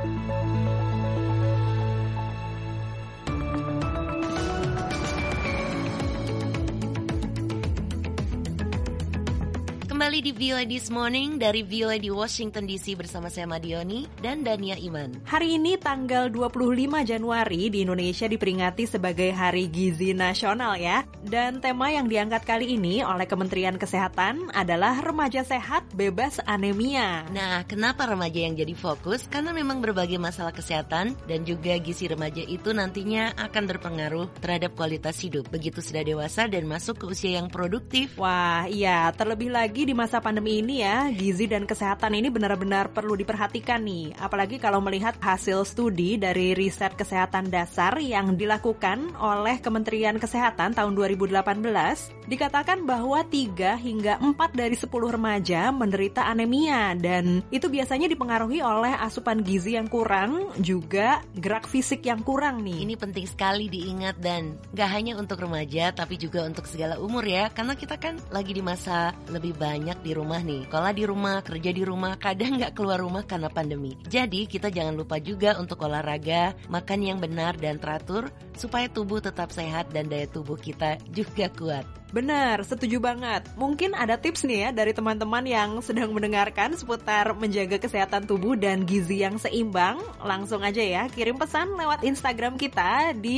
Kembali di VOA This Morning dari VOA di Washington DC bersama saya Madioni dan Dania Iman. Hari ini tanggal 25 Januari di Indonesia diperingati sebagai Hari Gizi Nasional ya. Dan tema yang diangkat kali ini oleh Kementerian Kesehatan adalah remaja sehat bebas anemia. Nah, kenapa remaja yang jadi fokus? Karena memang berbagai masalah kesehatan dan juga gizi remaja itu nantinya akan berpengaruh terhadap kualitas hidup. Begitu sudah dewasa dan masuk ke usia yang produktif. Wah, iya, terlebih lagi di masa pandemi ini ya, gizi dan kesehatan ini benar-benar perlu diperhatikan nih. Apalagi kalau melihat hasil studi dari riset kesehatan dasar yang dilakukan oleh Kementerian Kesehatan tahun 2018, dikatakan bahwa 3 hingga 4 dari 10 remaja menderita anemia dan itu biasanya dipengaruhi oleh asupan gizi yang kurang, juga gerak fisik yang kurang nih. Ini penting sekali diingat dan gak hanya untuk remaja tapi juga untuk segala umur ya, karena kita kan lagi di masa lebih banyak di rumah nih. Sekolah di rumah, kerja di rumah, kadang nggak keluar rumah karena pandemi. Jadi kita jangan lupa juga untuk olahraga, makan yang benar dan teratur supaya tubuh tetap sehat dan daya tubuh kita juga kuat. Benar, setuju banget. Mungkin ada tips nih ya dari teman-teman yang sedang mendengarkan seputar menjaga kesehatan tubuh dan gizi yang seimbang. Langsung aja ya, kirim pesan lewat Instagram kita di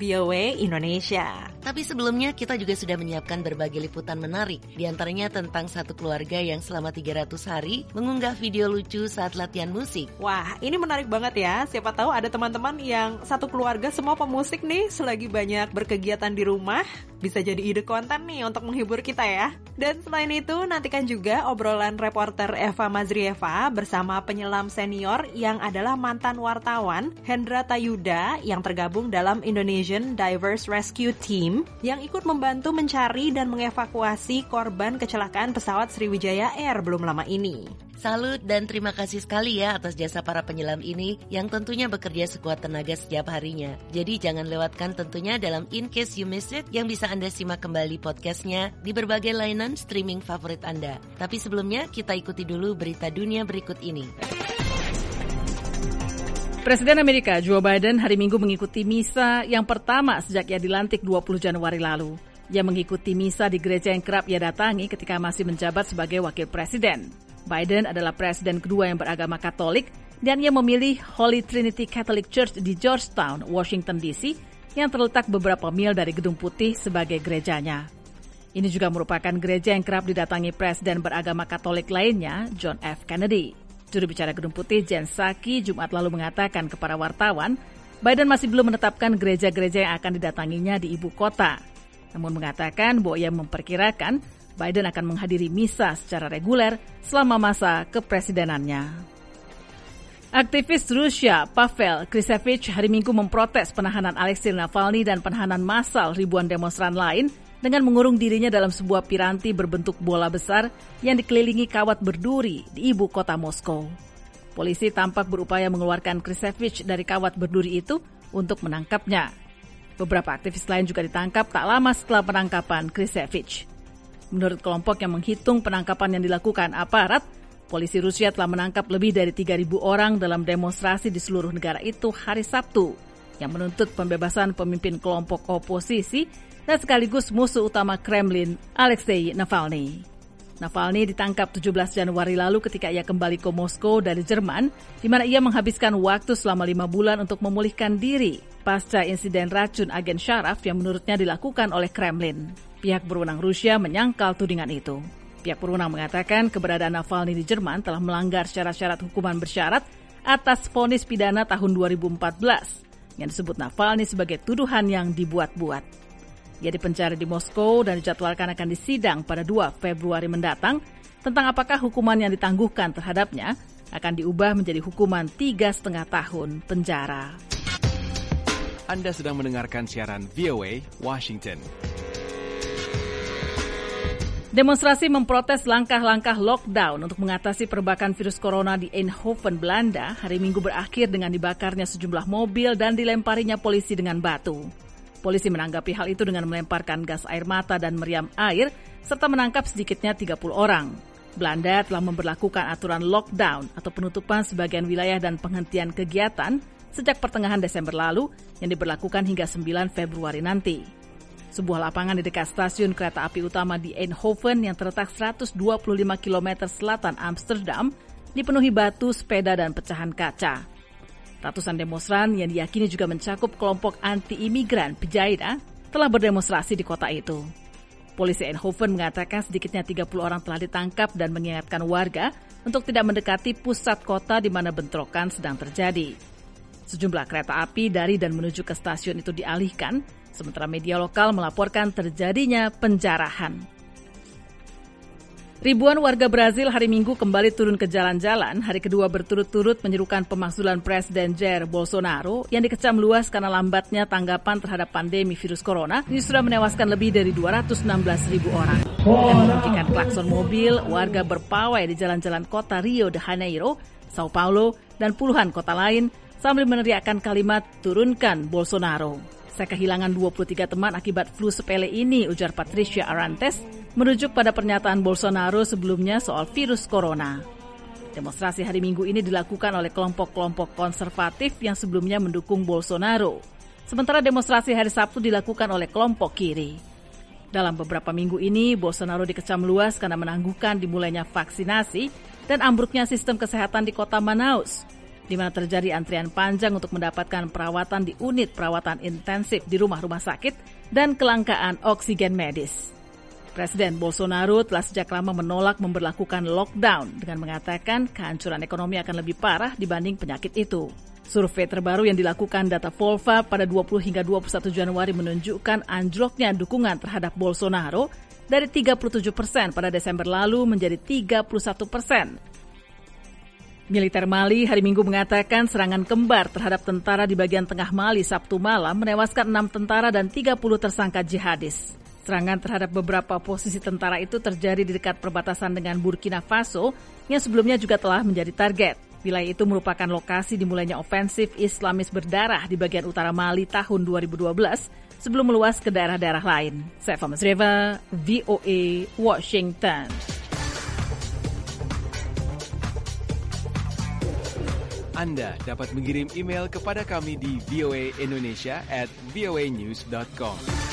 @voaindonesia. Tapi sebelumnya kita juga sudah menyiapkan berbagai liputan menarik. Di antaranya tentang satu keluarga yang selama 300 hari mengunggah video lucu saat latihan musik. Wah, ini menarik banget ya. Siapa tahu ada teman-teman yang satu keluarga semua pemusik nih, selagi banyak berkegiatan di rumah, bisa jadi ide konten nih untuk menghibur kita ya. Dan selain itu, nantikan juga obrolan reporter Eva Mazrieva bersama penyelam senior yang adalah mantan wartawan Hendra Tayuda yang tergabung dalam Indonesian Divers Rescue Team yang ikut membantu mencari dan mengevakuasi korban kecelakaan pesawat Sriwijaya Air belum lama ini. Salut dan terima kasih sekali ya atas jasa para penyelam ini yang tentunya bekerja sekuat tenaga setiap harinya. Jadi jangan lewatkan tentunya dalam In Case You Missed It yang bisa Anda simak kembali podcastnya di berbagai layanan streaming favorit Anda. Tapi sebelumnya kita ikuti dulu berita dunia berikut ini. Presiden Amerika Joe Biden hari Minggu mengikuti misa yang pertama sejak ia dilantik 20 Januari lalu. Ia mengikuti misa di gereja yang kerap ia datangi ketika masih menjabat sebagai wakil presiden. Biden adalah presiden kedua yang beragama Katolik dan ia memilih Holy Trinity Catholic Church di Georgetown, Washington DC yang terletak beberapa mil dari Gedung Putih sebagai gerejanya. Ini juga merupakan gereja yang kerap didatangi presiden beragama Katolik lainnya, John F. Kennedy. Juru bicara Gedung Putih Jen Psaki Jumat lalu mengatakan kepada wartawan, Biden masih belum menetapkan gereja-gereja yang akan didatanginya di ibu kota. Namun mengatakan bahwa ia memperkirakan Biden akan menghadiri misa secara reguler selama masa kepresidenannya. Aktivis Rusia Pavel Krysevich hari Minggu memprotes penahanan Alexei Navalny dan penahanan massal ribuan demonstran lain dengan mengurung dirinya dalam sebuah piranti berbentuk bola besar yang dikelilingi kawat berduri di ibu kota Moskow. Polisi tampak berupaya mengeluarkan Krysevich dari kawat berduri itu untuk menangkapnya. Beberapa aktivis lain juga ditangkap tak lama setelah penangkapan Krysevich. Menurut kelompok yang menghitung penangkapan yang dilakukan aparat, polisi Rusia telah menangkap lebih dari 3.000 orang dalam demonstrasi di seluruh negara itu hari Sabtu, yang menuntut pembebasan pemimpin kelompok oposisi dan sekaligus musuh utama Kremlin, Alexei Navalny. Navalny ditangkap 17 Januari lalu ketika ia kembali ke Moskow dari Jerman, di mana ia menghabiskan waktu selama 5 bulan untuk memulihkan diri pasca insiden racun agen syaraf yang menurutnya dilakukan oleh Kremlin. Pihak berwenang Rusia menyangkal tudingan itu. Pihak berwenang mengatakan keberadaan Navalny di Jerman telah melanggar syarat-syarat hukuman bersyarat atas vonis pidana tahun 2014 yang disebut Navalny sebagai tuduhan yang dibuat-buat. Ia dipenjara di Moskow dan dijadwalkan akan disidang pada 2 Februari mendatang tentang apakah hukuman yang ditangguhkan terhadapnya akan diubah menjadi hukuman 3,5 tahun penjara. Anda sedang mendengarkan siaran VOA Washington. Demonstrasi memprotes langkah-langkah lockdown untuk mengatasi perbakan virus corona di Eindhoven, Belanda, hari Minggu berakhir dengan dibakarnya sejumlah mobil dan dilemparinya polisi dengan batu. Polisi menanggapi hal itu dengan melemparkan gas air mata dan meriam air, serta menangkap sedikitnya 30 orang. Belanda telah memberlakukan aturan lockdown atau penutupan sebagian wilayah dan penghentian kegiatan sejak pertengahan Desember lalu yang diberlakukan hingga 9 Februari nanti. Sebuah lapangan di dekat stasiun kereta api utama di Eindhoven yang terletak 125 km selatan Amsterdam dipenuhi batu, sepeda, dan pecahan kaca. Ratusan demonstran yang diyakini juga mencakup kelompok anti-imigran Pejaida telah berdemonstrasi di kota itu. Polisi Eindhoven mengatakan sedikitnya 30 orang telah ditangkap dan mengingatkan warga untuk tidak mendekati pusat kota di mana bentrokan sedang terjadi. Sejumlah kereta api dari dan menuju ke stasiun itu dialihkan, sementara media lokal melaporkan terjadinya penjarahan. Ribuan warga Brazil hari Minggu kembali turun ke jalan-jalan, hari kedua berturut-turut menyerukan pemakzulan Presiden Jair Bolsonaro yang dikecam luas karena lambatnya tanggapan terhadap pandemi virus corona ini sudah menewaskan lebih dari 216.000 orang. Dan membunyikan klakson mobil, warga berpawai di jalan-jalan kota Rio de Janeiro, Sao Paulo, dan puluhan kota lain sambil meneriakkan kalimat "Turunkan Bolsonaro". Saya kehilangan 23 teman akibat flu sepele ini, ujar Patricia Arantes, merujuk pada pernyataan Bolsonaro sebelumnya soal virus corona. Demonstrasi hari Minggu ini dilakukan oleh kelompok-kelompok konservatif yang sebelumnya mendukung Bolsonaro. Sementara demonstrasi hari Sabtu dilakukan oleh kelompok kiri. Dalam beberapa minggu ini, Bolsonaro dikecam luas karena menangguhkan dimulainya vaksinasi dan ambruknya sistem kesehatan di kota Manaus, di mana terjadi antrian panjang untuk mendapatkan perawatan di unit perawatan intensif di rumah-rumah sakit dan kelangkaan oksigen medis. Presiden Bolsonaro telah sejak lama menolak memberlakukan lockdown dengan mengatakan kehancuran ekonomi akan lebih parah dibanding penyakit itu. Survei terbaru yang dilakukan Data Volva pada 20 hingga 21 Januari menunjukkan anjloknya dukungan terhadap Bolsonaro dari 37% pada Desember lalu menjadi 31%. Militer Mali hari Minggu mengatakan serangan kembar terhadap tentara di bagian tengah Mali Sabtu malam menewaskan 6 tentara dan 30 tersangka jihadis. Serangan terhadap beberapa posisi tentara itu terjadi di dekat perbatasan dengan Burkina Faso yang sebelumnya juga telah menjadi target. Wilayah itu merupakan lokasi dimulainya ofensif Islamis berdarah di bagian utara Mali tahun 2012 sebelum meluas ke daerah-daerah lain. Saya Fama Zreva, VOA, Washington. Anda dapat mengirim email kepada kami di voaindonesia@voanews.com.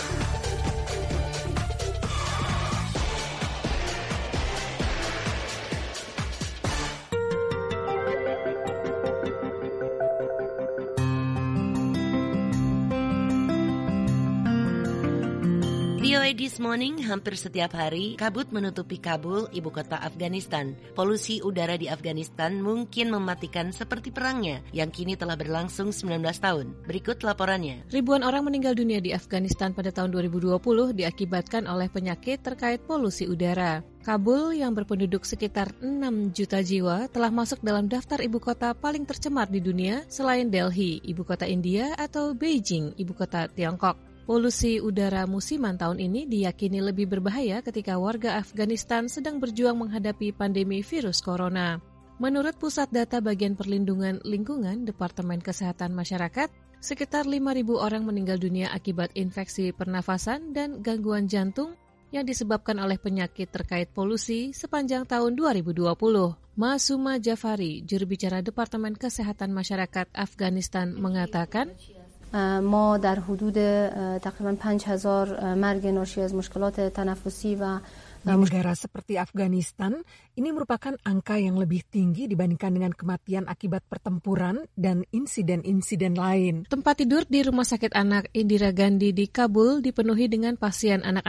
VOA This Morning hampir setiap hari kabut menutupi Kabul, ibu kota Afghanistan. Polusi udara di Afghanistan mungkin mematikan seperti perangnya yang kini telah berlangsung 19 tahun. Berikut laporannya. Ribuan orang meninggal dunia di Afghanistan pada tahun 2020 diakibatkan oleh penyakit terkait polusi udara. Kabul yang berpenduduk sekitar 6 juta jiwa telah masuk dalam daftar ibu kota paling tercemar di dunia selain Delhi, ibu kota India, atau Beijing, ibu kota Tiongkok. Polusi udara musiman tahun ini diyakini lebih berbahaya ketika warga Afghanistan sedang berjuang menghadapi pandemi virus corona. Menurut Pusat Data Bagian Perlindungan Lingkungan Departemen Kesehatan Masyarakat, sekitar 5.000 orang meninggal dunia akibat infeksi pernafasan dan gangguan jantung yang disebabkan oleh penyakit terkait polusi sepanjang tahun 2020. Masuma Jafari, juru bicara Departemen Kesehatan Masyarakat Afghanistan, mengatakan, ما در حدود تقریبا 5,000 مرگ ناشی از مشکلات تنفسی و Di negara seperti Afghanistan, ini merupakan angka yang lebih tinggi dibandingkan dengan kematian akibat pertempuran dan insiden-insiden lain. Tempat tidur di Rumah Sakit Anak Indira Gandhi di Kabul dipenuhi dengan pasien anak-anak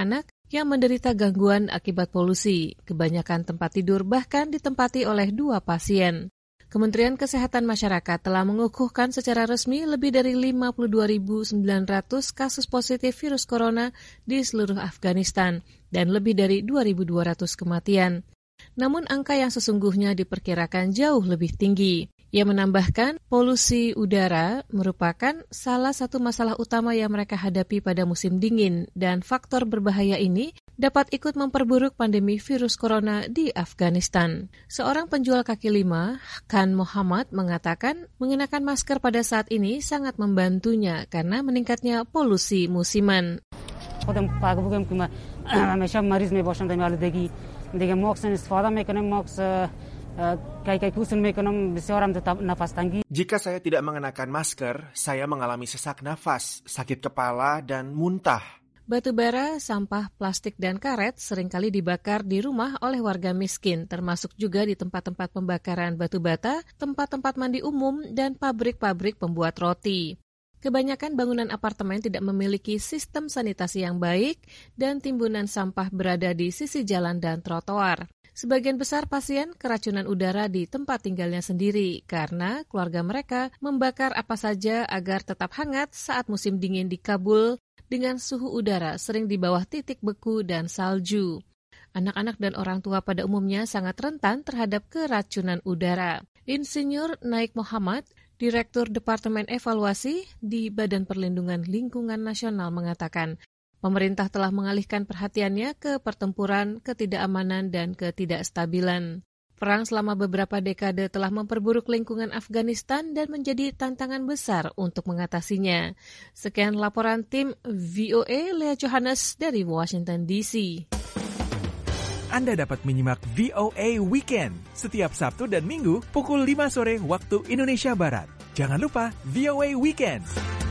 yang menderita gangguan akibat polusi. Kebanyakan tempat tidur bahkan ditempati oleh 2 pasien. Kementerian Kesehatan Masyarakat telah mengukuhkan secara resmi lebih dari 52.900 kasus positif virus corona di seluruh Afghanistan dan lebih dari 2.200 kematian. Namun angka yang sesungguhnya diperkirakan jauh lebih tinggi. Ia menambahkan, polusi udara merupakan salah satu masalah utama yang mereka hadapi pada musim dingin dan faktor berbahaya ini dapat ikut memperburuk pandemi virus corona di Afghanistan. Seorang penjual kaki lima, Khan Muhammad, mengatakan mengenakan masker pada saat ini sangat membantunya karena meningkatnya polusi musiman. Jika saya tidak mengenakan masker, saya mengalami sesak nafas, sakit kepala, dan muntah. Batu bara, sampah, plastik, dan karet seringkali dibakar di rumah oleh warga miskin, termasuk juga di tempat-tempat pembakaran batu bata, tempat-tempat mandi umum, dan pabrik-pabrik pembuat roti. Kebanyakan bangunan apartemen tidak memiliki sistem sanitasi yang baik dan timbunan sampah berada di sisi jalan dan trotoar. Sebagian besar pasien keracunan udara di tempat tinggalnya sendiri karena keluarga mereka membakar apa saja agar tetap hangat saat musim dingin di Kabul dengan suhu udara sering di bawah titik beku dan salju. Anak-anak dan orang tua pada umumnya sangat rentan terhadap keracunan udara. Insinyur Naik Muhammad, Direktur Departemen Evaluasi di Badan Perlindungan Lingkungan Nasional mengatakan, pemerintah telah mengalihkan perhatiannya ke pertempuran, ketidakamanan, dan ketidakstabilan. Perang selama beberapa dekade telah memperburuk lingkungan Afghanistan dan menjadi tantangan besar untuk mengatasinya. Sekian laporan tim VOA Lea Johannes dari Washington DC. Anda dapat menyimak VOA Weekend setiap Sabtu dan Minggu pukul 5 sore waktu Indonesia Barat. Jangan lupa VOA Weekend.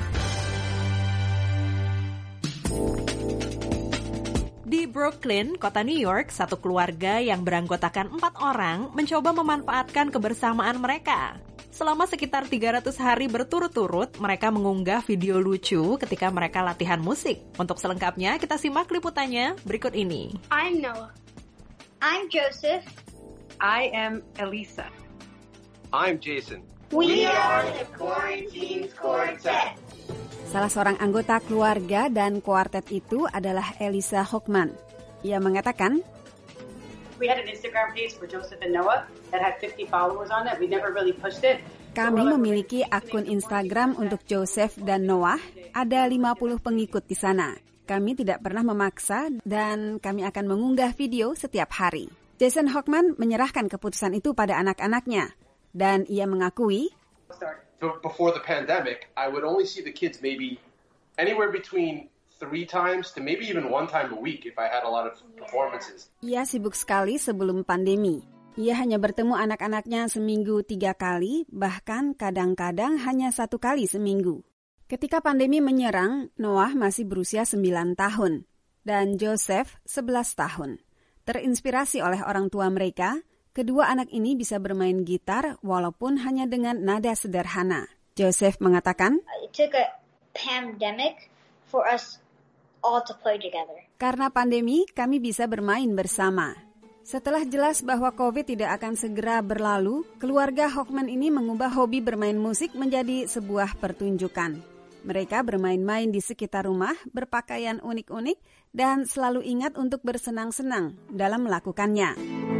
Di Brooklyn, kota New York, satu keluarga yang beranggotakan 4 orang mencoba memanfaatkan kebersamaan mereka. Selama sekitar 300 hari berturut-turut, mereka mengunggah video lucu ketika mereka latihan musik. Untuk selengkapnya, kita simak liputannya berikut ini. I'm Noah. I'm Joseph. I am Elisa. I'm Jason. We are the Quarantine Quartet. Salah seorang anggota keluarga dan kuartet itu adalah Elisa Hockman. Ia mengatakan, We had an Instagram page for Joseph and Noah that had 50 followers on it. We never really pushed it. Kami memiliki akun Instagram untuk Joseph dan Noah, ada 50 pengikut di sana. Kami tidak pernah memaksa dan kami akan mengunggah video setiap hari. Jason Hockman menyerahkan keputusan itu pada anak-anaknya dan ia mengakui, Before the pandemic, I would only see the kids maybe anywhere between 3 times to maybe even 1 time a week if I had a lot of performances. Ia sibuk sekali sebelum pandemi. Ia hanya bertemu anak-anaknya seminggu 3 kali, bahkan kadang-kadang hanya 1 kali seminggu. Ketika pandemi menyerang, Noah masih berusia 9 tahun dan Joseph 11 tahun. Terinspirasi oleh orang tua mereka, kedua anak ini bisa bermain gitar walaupun hanya dengan nada sederhana. Joseph mengatakan, It took a pandemic for us all to play together. Karena pandemi, kami bisa bermain bersama. Setelah jelas bahwa COVID tidak akan segera berlalu, keluarga Hockman ini mengubah hobi bermain musik menjadi sebuah pertunjukan. Mereka bermain-main di sekitar rumah, berpakaian unik-unik, dan selalu ingat untuk bersenang-senang dalam melakukannya.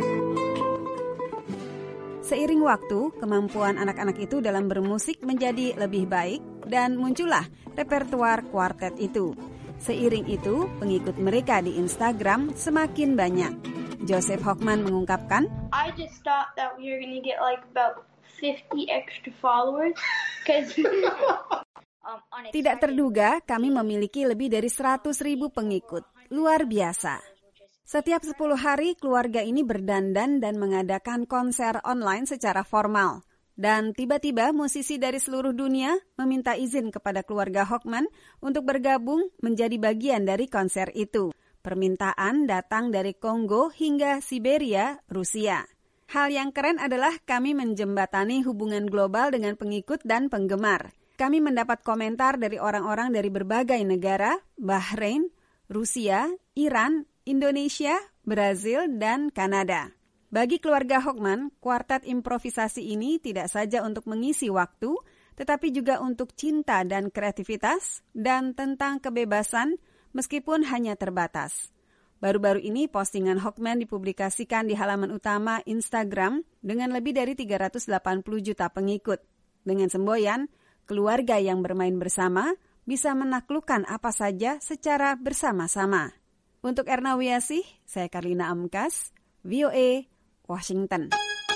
Seiring waktu, kemampuan anak-anak itu dalam bermusik menjadi lebih baik dan muncullah repertuar kuartet itu. Seiring itu, pengikut mereka di Instagram semakin banyak. Joseph Hockman mengungkapkan, I just thought that we were going to get like about 50 extra followers because tidak terduga kami memiliki lebih dari 100.000 pengikut. Luar biasa. Setiap 10 hari, keluarga ini berdandan dan mengadakan konser online secara formal. Dan tiba-tiba musisi dari seluruh dunia meminta izin kepada keluarga Hockman untuk bergabung menjadi bagian dari konser itu. Permintaan datang dari Kongo hingga Siberia, Rusia. Hal yang keren adalah kami menjembatani hubungan global dengan pengikut dan penggemar. Kami mendapat komentar dari orang-orang dari berbagai negara, Bahrain, Rusia, Iran, Indonesia, Brazil, dan Kanada. Bagi keluarga Hogman, kuartet improvisasi ini tidak saja untuk mengisi waktu, tetapi juga untuk cinta dan kreativitas, dan tentang kebebasan meskipun hanya terbatas. Baru-baru ini postingan Hogman dipublikasikan di halaman utama Instagram dengan lebih dari 380 juta pengikut. Dengan semboyan, keluarga yang bermain bersama bisa menaklukkan apa saja secara bersama-sama. Untuk Erna Wiasih, saya Karlina Amkas, VOA, Washington.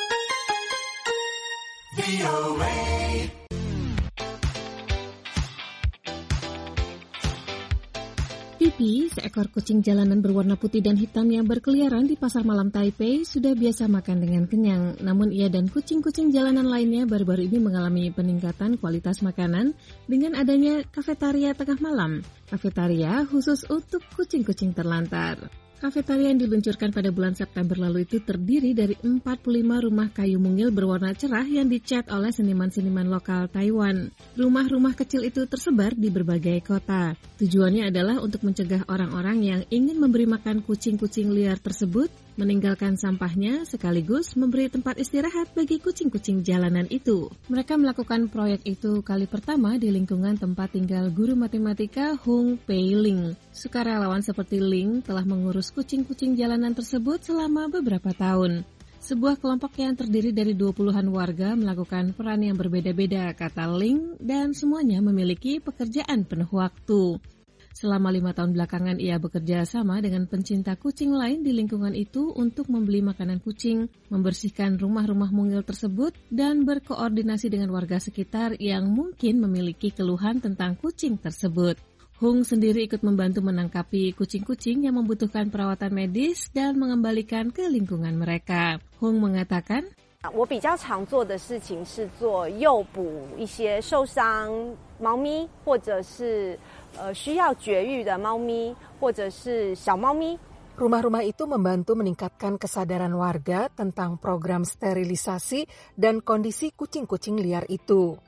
Pipi, seekor kucing jalanan berwarna putih dan hitam yang berkeliaran di pasar malam Taipei, sudah biasa makan dengan kenyang. Namun ia dan kucing-kucing jalanan lainnya baru-baru ini mengalami peningkatan kualitas makanan dengan adanya kafetaria tengah malam. Kafetaria khusus untuk kucing-kucing terlantar. Kafetaria yang diluncurkan pada bulan September lalu itu terdiri dari 45 rumah kayu mungil berwarna cerah yang dicat oleh seniman-seniman lokal Taiwan. Rumah-rumah kecil itu tersebar di berbagai kota. Tujuannya adalah untuk mencegah orang-orang yang ingin memberi makan kucing-kucing liar tersebut meninggalkan sampahnya sekaligus memberi tempat istirahat bagi kucing-kucing jalanan itu. Mereka melakukan proyek itu kali pertama di lingkungan tempat tinggal guru matematika Hung Pei Ling. Sukarelawan seperti Ling telah mengurus kucing-kucing jalanan tersebut selama beberapa tahun. Sebuah kelompok yang terdiri dari 20-an warga melakukan peran yang berbeda-beda, kata Ling, dan semuanya memiliki pekerjaan penuh waktu. Selama 5 tahun belakangan ia bekerja sama dengan pencinta kucing lain di lingkungan itu untuk membeli makanan kucing, membersihkan rumah-rumah mungil tersebut, dan berkoordinasi dengan warga sekitar yang mungkin memiliki keluhan tentang kucing tersebut. Hung sendiri ikut membantu menangkapi kucing-kucing yang membutuhkan perawatan medis dan mengembalikan ke lingkungan mereka. Hung mengatakan, 我比较常做的事情是做诱捕一些受伤猫咪，或者是需要绝育的猫咪，或者是小猫咪。 Rumah-rumah itu membantu meningkatkan kesadaran warga tentang program sterilisasi dan kondisi kucing-kucing liar itu.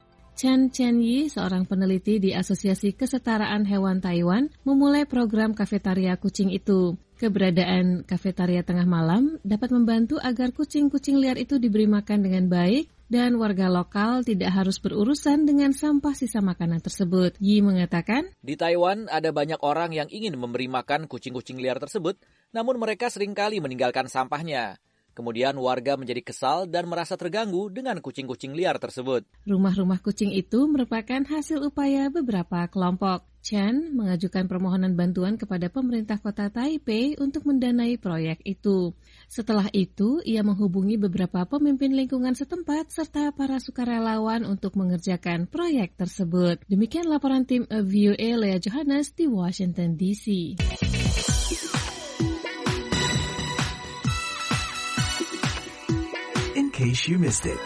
Chen Chen-yi, seorang peneliti di Asosiasi Kesetaraan Hewan Taiwan, memulai program kafetaria kucing itu. Keberadaan kafetaria tengah malam dapat membantu agar kucing-kucing liar itu diberi makan dengan baik dan warga lokal tidak harus berurusan dengan sampah sisa makanan tersebut. Yi mengatakan, di Taiwan ada banyak orang yang ingin memberi makan kucing-kucing liar tersebut, namun mereka seringkali meninggalkan sampahnya. Kemudian warga menjadi kesal dan merasa terganggu dengan kucing-kucing liar tersebut. Rumah-rumah kucing itu merupakan hasil upaya beberapa kelompok. Chen mengajukan permohonan bantuan kepada pemerintah kota Taipei untuk mendanai proyek itu. Setelah itu, ia menghubungi beberapa pemimpin lingkungan setempat serta para sukarelawan untuk mengerjakan proyek tersebut. Demikian laporan tim VOA Lea Johannes di Washington, D.C. In case you missed it.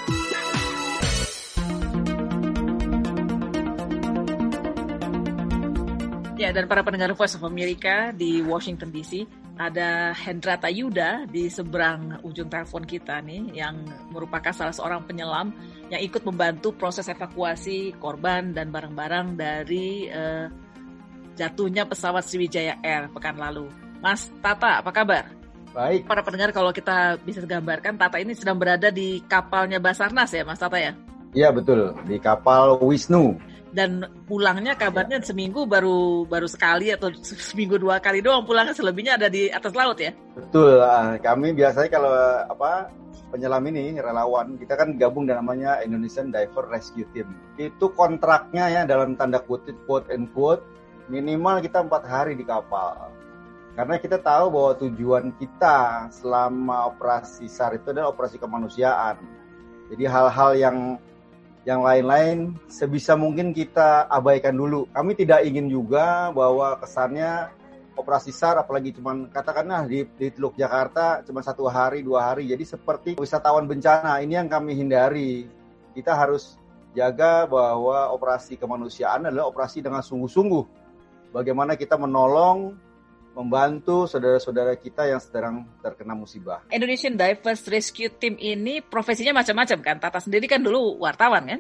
Ya, dan para pendengar Voice of America di Washington DC, ada Hendrata Yuda di seberang ujung telepon kita nih, yang merupakan salah seorang penyelam yang ikut membantu proses evakuasi korban dan barang-barang dari jatuhnya pesawat Sriwijaya Air pekan lalu. Mas Tata, apa kabar? Baik. Para pendengar, kalau kita bisa gambarkan, Tata ini sedang berada di kapalnya Basarnas ya, Mas Tata ya? Iya, betul. Di kapal Wisnu. Dan pulangnya kabarnya seminggu baru sekali atau seminggu 2 kali doang pulangnya, selebihnya ada di atas laut ya? Betul. Kami biasanya kalau penyelam ini, relawan, kita kan gabung dengan namanya Indonesian Diver Rescue Team. Itu kontraknya ya dalam tanda kutip, quote and quote, minimal kita 4 hari di kapal. Karena kita tahu bahwa tujuan kita selama operasi SAR itu adalah operasi kemanusiaan. Jadi hal-hal yang lain-lain sebisa mungkin kita abaikan dulu. Kami tidak ingin juga bahwa kesannya operasi SAR, apalagi cuman katakanlah di Teluk Jakarta cuma 1 hari, 2 hari. Jadi seperti wisatawan bencana, ini yang kami hindari. Kita harus jaga bahwa operasi kemanusiaan adalah operasi dengan sungguh-sungguh. Bagaimana kita menolong, membantu saudara-saudara kita yang sedang terkena musibah. Indonesian Divers Rescue Team ini profesinya macam-macam kan? Tata sendiri kan dulu wartawan kan?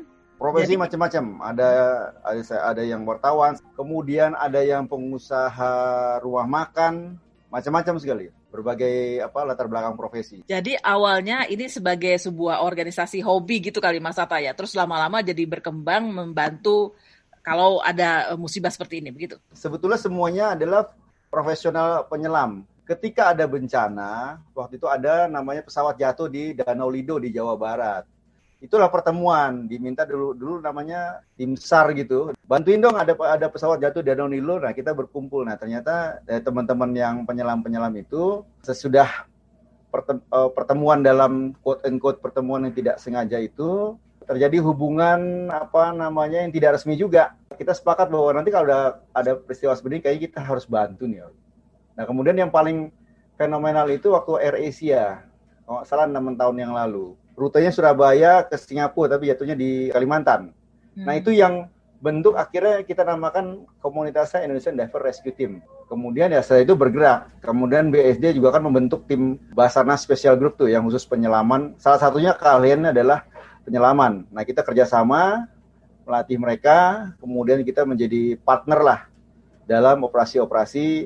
Profesi macam-macam. Ada yang wartawan, kemudian ada yang pengusaha rumah makan, macam-macam sekali. Berbagai latar belakang profesi. Jadi awalnya ini sebagai sebuah organisasi hobi gitu kali Mas Tata ya. Terus lama-lama jadi berkembang membantu kalau ada musibah seperti ini, begitu? Sebetulnya semuanya adalah profesional penyelam. Ketika ada bencana, waktu itu ada namanya pesawat jatuh di Danau Lido di Jawa Barat. Itulah pertemuan, diminta dulu namanya tim SAR gitu. Bantuin dong, ada pesawat jatuh di Danau Lido. Nah, kita berkumpul. Nah, ternyata teman-teman yang penyelam-penyelam itu sesudah pertemuan dalam quote-unquote pertemuan yang tidak sengaja itu terjadi hubungan yang tidak resmi juga. Kita sepakat bahwa nanti kalau ada peristiwa seperti ini kayaknya kita harus bantu nih. Nah, kemudian yang paling fenomenal itu waktu AirAsia. Kalau salah 6 tahun yang lalu. Rutenya Surabaya ke Singapura tapi jatuhnya di Kalimantan. Nah, itu yang bentuk akhirnya kita namakan komunitasnya Indonesian Diver Rescue Team. Kemudian ya setelah itu bergerak. Kemudian BSD juga kan membentuk tim Basarnas Special Group tuh yang khusus penyelaman. Salah satunya keahliannya adalah penyelaman. Nah, kita kerjasama melatih mereka, kemudian kita menjadi partner lah dalam operasi-operasi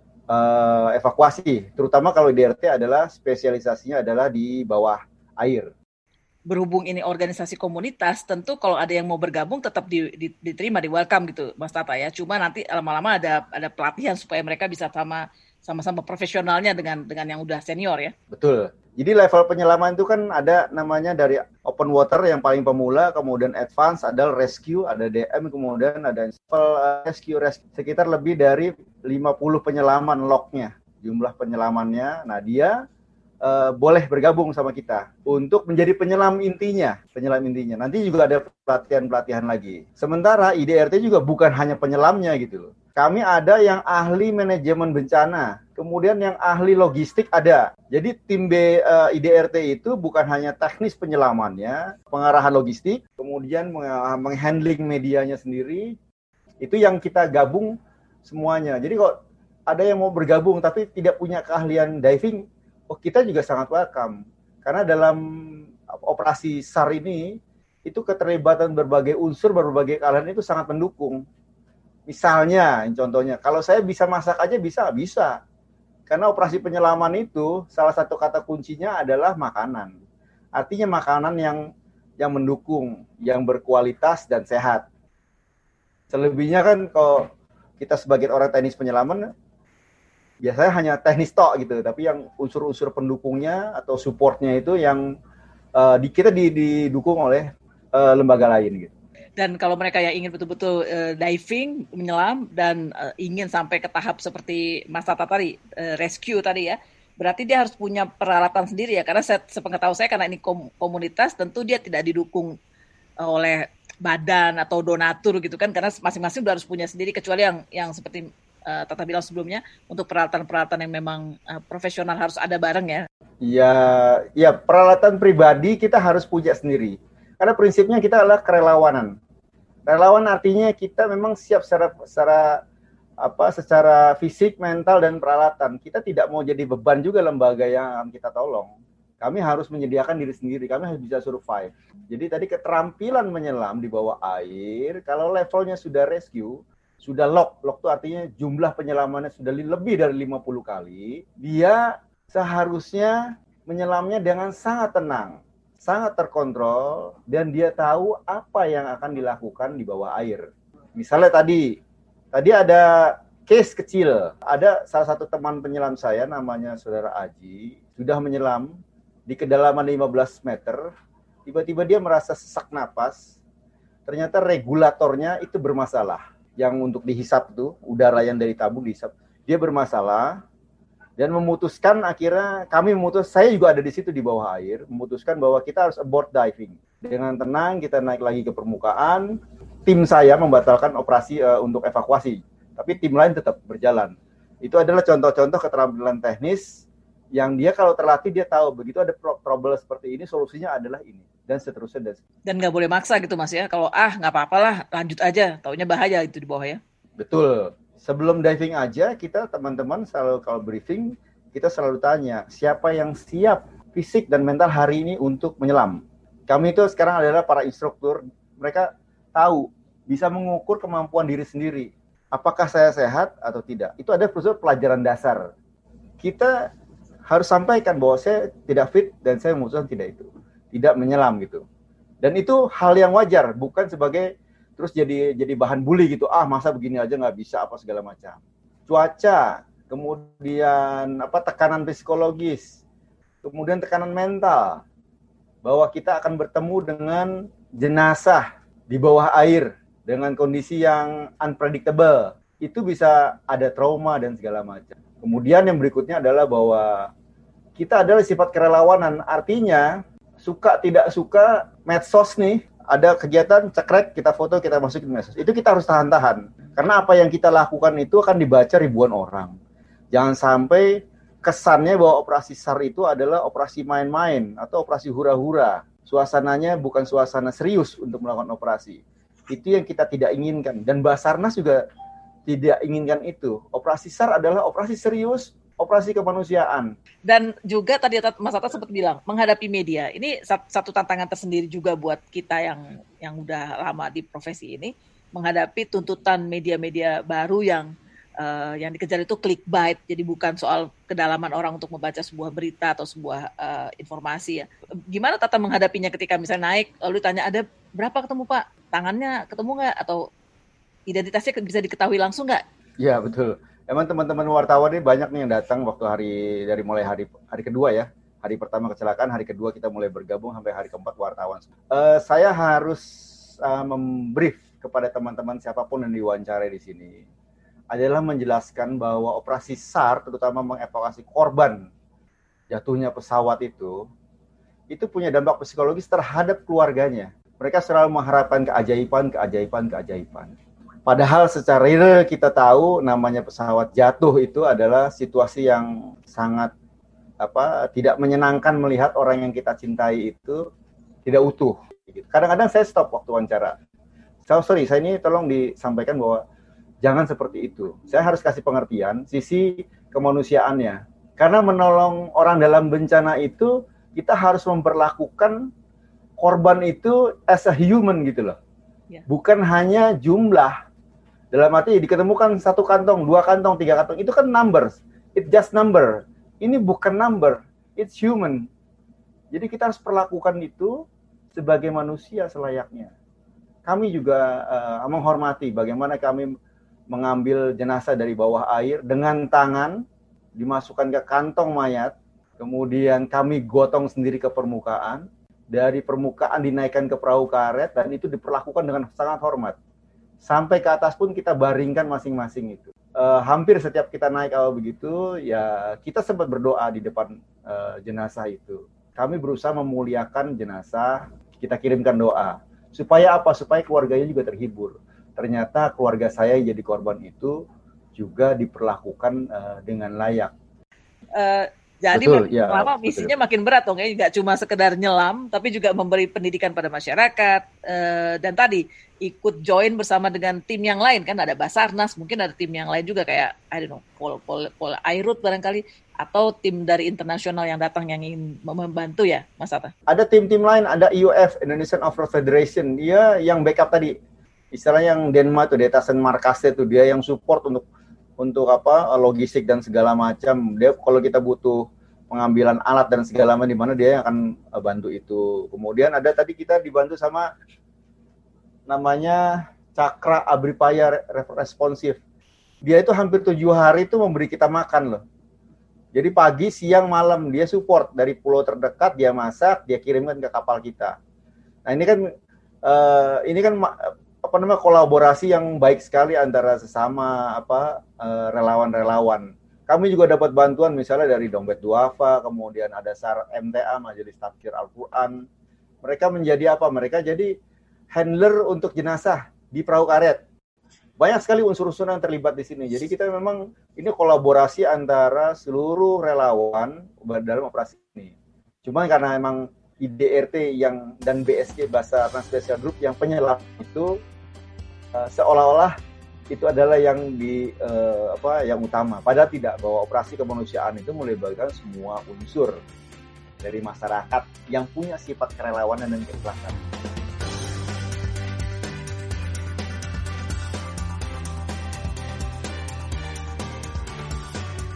evakuasi. Terutama kalau di DRT adalah spesialisasinya adalah di bawah air. Berhubung ini organisasi komunitas, tentu kalau ada yang mau bergabung tetap diterima, di welcome gitu Mas Tata ya. Cuma nanti lama-lama ada pelatihan supaya mereka bisa sama-sama profesionalnya dengan yang udah senior ya. Betul. Jadi level penyelaman itu kan ada namanya dari open water yang paling pemula, kemudian advance, ada rescue, ada DM, kemudian ada level rescue. Sekitar lebih dari 50 penyelaman lognya, jumlah penyelamannya. Nah, dia boleh bergabung sama kita untuk menjadi penyelam intinya. Nanti juga ada pelatihan lagi. Sementara IDRT juga bukan hanya penyelamnya gitu loh. Kami ada yang ahli manajemen bencana, kemudian yang ahli logistik ada. Jadi tim IDRT itu bukan hanya teknis penyelamannya, pengarahan logistik, kemudian menghandling medianya sendiri, itu yang kita gabung semuanya. Jadi kok ada yang mau bergabung tapi tidak punya keahlian diving, kita juga sangat welcome. Karena dalam operasi SAR ini, itu keterlibatan berbagai unsur, berbagai keahlian itu sangat mendukung. Misalnya, contohnya, kalau saya bisa masak aja bisa. Karena operasi penyelaman itu, salah satu kata kuncinya adalah makanan. Artinya makanan yang mendukung, yang berkualitas dan sehat. Selebihnya kan kalau kita sebagai orang teknis penyelaman, biasanya hanya teknis tok gitu, tapi yang unsur-unsur pendukungnya atau supportnya itu yang kita didukung oleh lembaga lain gitu. Dan kalau mereka yang ingin betul-betul diving, menyelam dan ingin sampai ke tahap seperti Mas Tata tadi, rescue tadi ya, berarti dia harus punya peralatan sendiri ya, karena sepengetahuan saya karena ini komunitas, tentu dia tidak didukung oleh badan atau donatur gitu kan, karena masing-masing harus punya sendiri, kecuali yang seperti Tata bilang sebelumnya, untuk peralatan-peralatan yang memang profesional harus ada bareng ya. Ya peralatan pribadi kita harus punya sendiri. Karena prinsipnya kita adalah kerelawanan. Relawan artinya kita memang siap secara fisik, mental dan peralatan. Kita tidak mau jadi beban juga lembaga yang akan kita tolong. Kami harus menyediakan diri sendiri, kami harus bisa survive. Jadi tadi keterampilan menyelam di bawah air, kalau levelnya sudah rescue, sudah lock itu artinya jumlah penyelamannya sudah lebih dari 50 kali, dia seharusnya menyelamnya dengan sangat tenang, sangat terkontrol, dan dia tahu apa yang akan dilakukan di bawah air. Misalnya tadi ada case kecil, ada salah satu teman penyelam saya namanya Saudara Aji, sudah menyelam di kedalaman 15 meter, tiba-tiba dia merasa sesak napas, ternyata regulatornya itu bermasalah. Yang untuk dihisap tuh, udara yang dari tabung dihisap, dia bermasalah, dan saya juga ada di situ di bawah air, memutuskan bahwa kita harus abort diving. Dengan tenang kita naik lagi ke permukaan, tim saya membatalkan operasi untuk evakuasi, tapi tim lain tetap berjalan. Itu adalah contoh-contoh keterampilan teknis yang dia kalau terlatih dia tahu begitu ada trouble seperti ini, solusinya adalah ini. Dan seterusnya. Dan nggak boleh maksa gitu Mas ya, kalau nggak apa-apalah lanjut aja, taunya bahaya itu di bawah ya. Betul. Sebelum diving aja kita teman-teman selalu kalau briefing kita selalu tanya siapa yang siap fisik dan mental hari ini untuk menyelam. Kami itu sekarang adalah para instruktur mereka tahu, bisa mengukur kemampuan diri sendiri. Apakah saya sehat atau tidak? Itu ada prosedur pelajaran dasar. Kita harus sampaikan bahwa saya tidak fit dan saya memutuskan tidak menyelam gitu. Dan itu hal yang wajar, bukan sebagai terus jadi bahan bully gitu. Masa begini aja nggak bisa apa segala macam. Cuaca, kemudian tekanan psikologis, kemudian tekanan mental, bahwa kita akan bertemu dengan jenazah di bawah air dengan kondisi yang unpredictable, itu bisa ada trauma dan segala macam. Kemudian yang berikutnya adalah bahwa kita adalah sifat kerelawanan, artinya suka tidak suka medsos nih, ada kegiatan cekrek, kita foto, kita masukin medsos. Itu kita harus tahan-tahan. Karena apa yang kita lakukan itu akan dibaca ribuan orang. Jangan sampai kesannya bahwa operasi SAR itu adalah operasi main-main atau operasi hura-hura. Suasananya bukan suasana serius untuk melakukan operasi. Itu yang kita tidak inginkan. Dan Basarnas juga tidak inginkan itu. Operasi SAR adalah operasi serius, operasi kemanusiaan. Dan juga tadi Mas Atta sempat bilang, menghadapi media. Ini satu tantangan tersendiri juga buat kita yang udah lama di profesi ini, menghadapi tuntutan media-media baru yang dikejar itu clickbait. Jadi bukan soal kedalaman orang untuk membaca sebuah berita atau sebuah informasi ya. Gimana Tata menghadapinya ketika misalnya naik, lalu ditanya ada berapa ketemu Pak? Tangannya ketemu nggak? Atau identitasnya bisa diketahui langsung nggak? Ya betul. Emang teman-teman wartawan ini banyak nih yang datang waktu dari mulai hari kedua ya. Hari pertama kecelakaan, hari kedua kita mulai bergabung sampai hari keempat wartawan. Saya harus membrief kepada teman-teman siapapun yang diwawancarai di sini adalah menjelaskan bahwa operasi SAR, terutama mengevakuasi korban jatuhnya pesawat itu punya dampak psikologis terhadap keluarganya. Mereka selalu mengharapkan keajaiban. Padahal secara real kita tahu namanya pesawat jatuh itu adalah situasi yang sangat tidak menyenangkan melihat orang yang kita cintai itu tidak utuh. Kadang-kadang saya stop waktu wawancara. Saya ini tolong disampaikan bahwa jangan seperti itu. Saya harus kasih pengertian sisi kemanusiaannya. Karena menolong orang dalam bencana itu kita harus memperlakukan korban itu as a human gitu loh. Bukan hanya jumlah. Dalam arti diketemukan 1 kantong, 2 kantong, 3 kantong. Itu kan numbers. It's just number. Ini bukan number. It's human. Jadi kita harus perlakukan itu sebagai manusia selayaknya. Kami juga menghormati bagaimana kami mengambil jenazah dari bawah air dengan tangan, dimasukkan ke kantong mayat, kemudian kami gotong sendiri ke permukaan, dari permukaan dinaikkan ke perahu karet, dan itu diperlakukan dengan sangat hormat. Sampai ke atas pun kita baringkan masing-masing itu. Hampir setiap kita naik awal begitu, ya kita sempat berdoa di depan jenazah itu. Kami berusaha memuliakan jenazah, kita kirimkan doa. Supaya apa? Supaya keluarganya juga terhibur. Ternyata keluarga saya yang jadi korban itu juga diperlakukan dengan layak. Jadi lama misinya makin berat dong ya, nggak cuma sekedar nyelam, tapi juga memberi pendidikan pada masyarakat, dan tadi ikut join bersama dengan tim yang lain, kan ada Basarnas, mungkin ada tim yang lain juga kayak, I don't know, Pol Airut barangkali, atau tim dari internasional yang datang yang ingin membantu ya, Mas Atta? Ada tim-tim lain, ada IOF, Indonesian Off-Road Federation, dia yang backup tadi, istilahnya yang Denmark tuh, Detasen Markaste tuh, dia yang support untuk logistik dan segala macam. Dia kalau kita butuh pengambilan alat dan segala macam di mana dia akan bantu itu. Kemudian ada tadi kita dibantu sama namanya Cakra Abripaya Responsif. Dia itu hampir 7 hari itu memberi kita makan loh. Jadi pagi, siang, malam dia support dari pulau terdekat, dia masak, dia kirimkan ke kapal kita. Nah ini kan kolaborasi yang baik sekali antara sesama relawan-relawan. Kami juga dapat bantuan misalnya dari Dompet Duafa, kemudian ada SAR MTA, Majelis Tafsir Al-Quran. Mereka menjadi apa? Mereka jadi handler untuk jenazah di perahu karet. Banyak sekali unsur-unsur yang terlibat di sini. Jadi kita memang ini kolaborasi antara seluruh relawan dalam operasi ini. Cuma karena memang IDRT dan BSG Basarnas Special Group yang penyelam itu seolah-olah itu adalah yang yang utama. Padahal tidak, bahwa operasi kemanusiaan itu melibatkan semua unsur dari masyarakat yang punya sifat kerelawanan dan keikhlasan.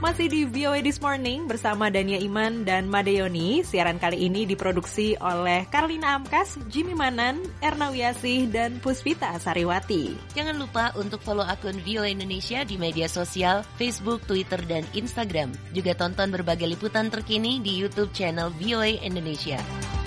Masih di VOA This Morning bersama Dania Iman dan Made Yoni. Siaran kali ini diproduksi oleh Karlina Amkas, Jimmy Manan, Erna Wiasih, dan Puspita Sariwati. Jangan lupa untuk follow akun VOA Indonesia di media sosial, Facebook, Twitter, dan Instagram. Juga tonton berbagai liputan terkini di YouTube channel VOA Indonesia.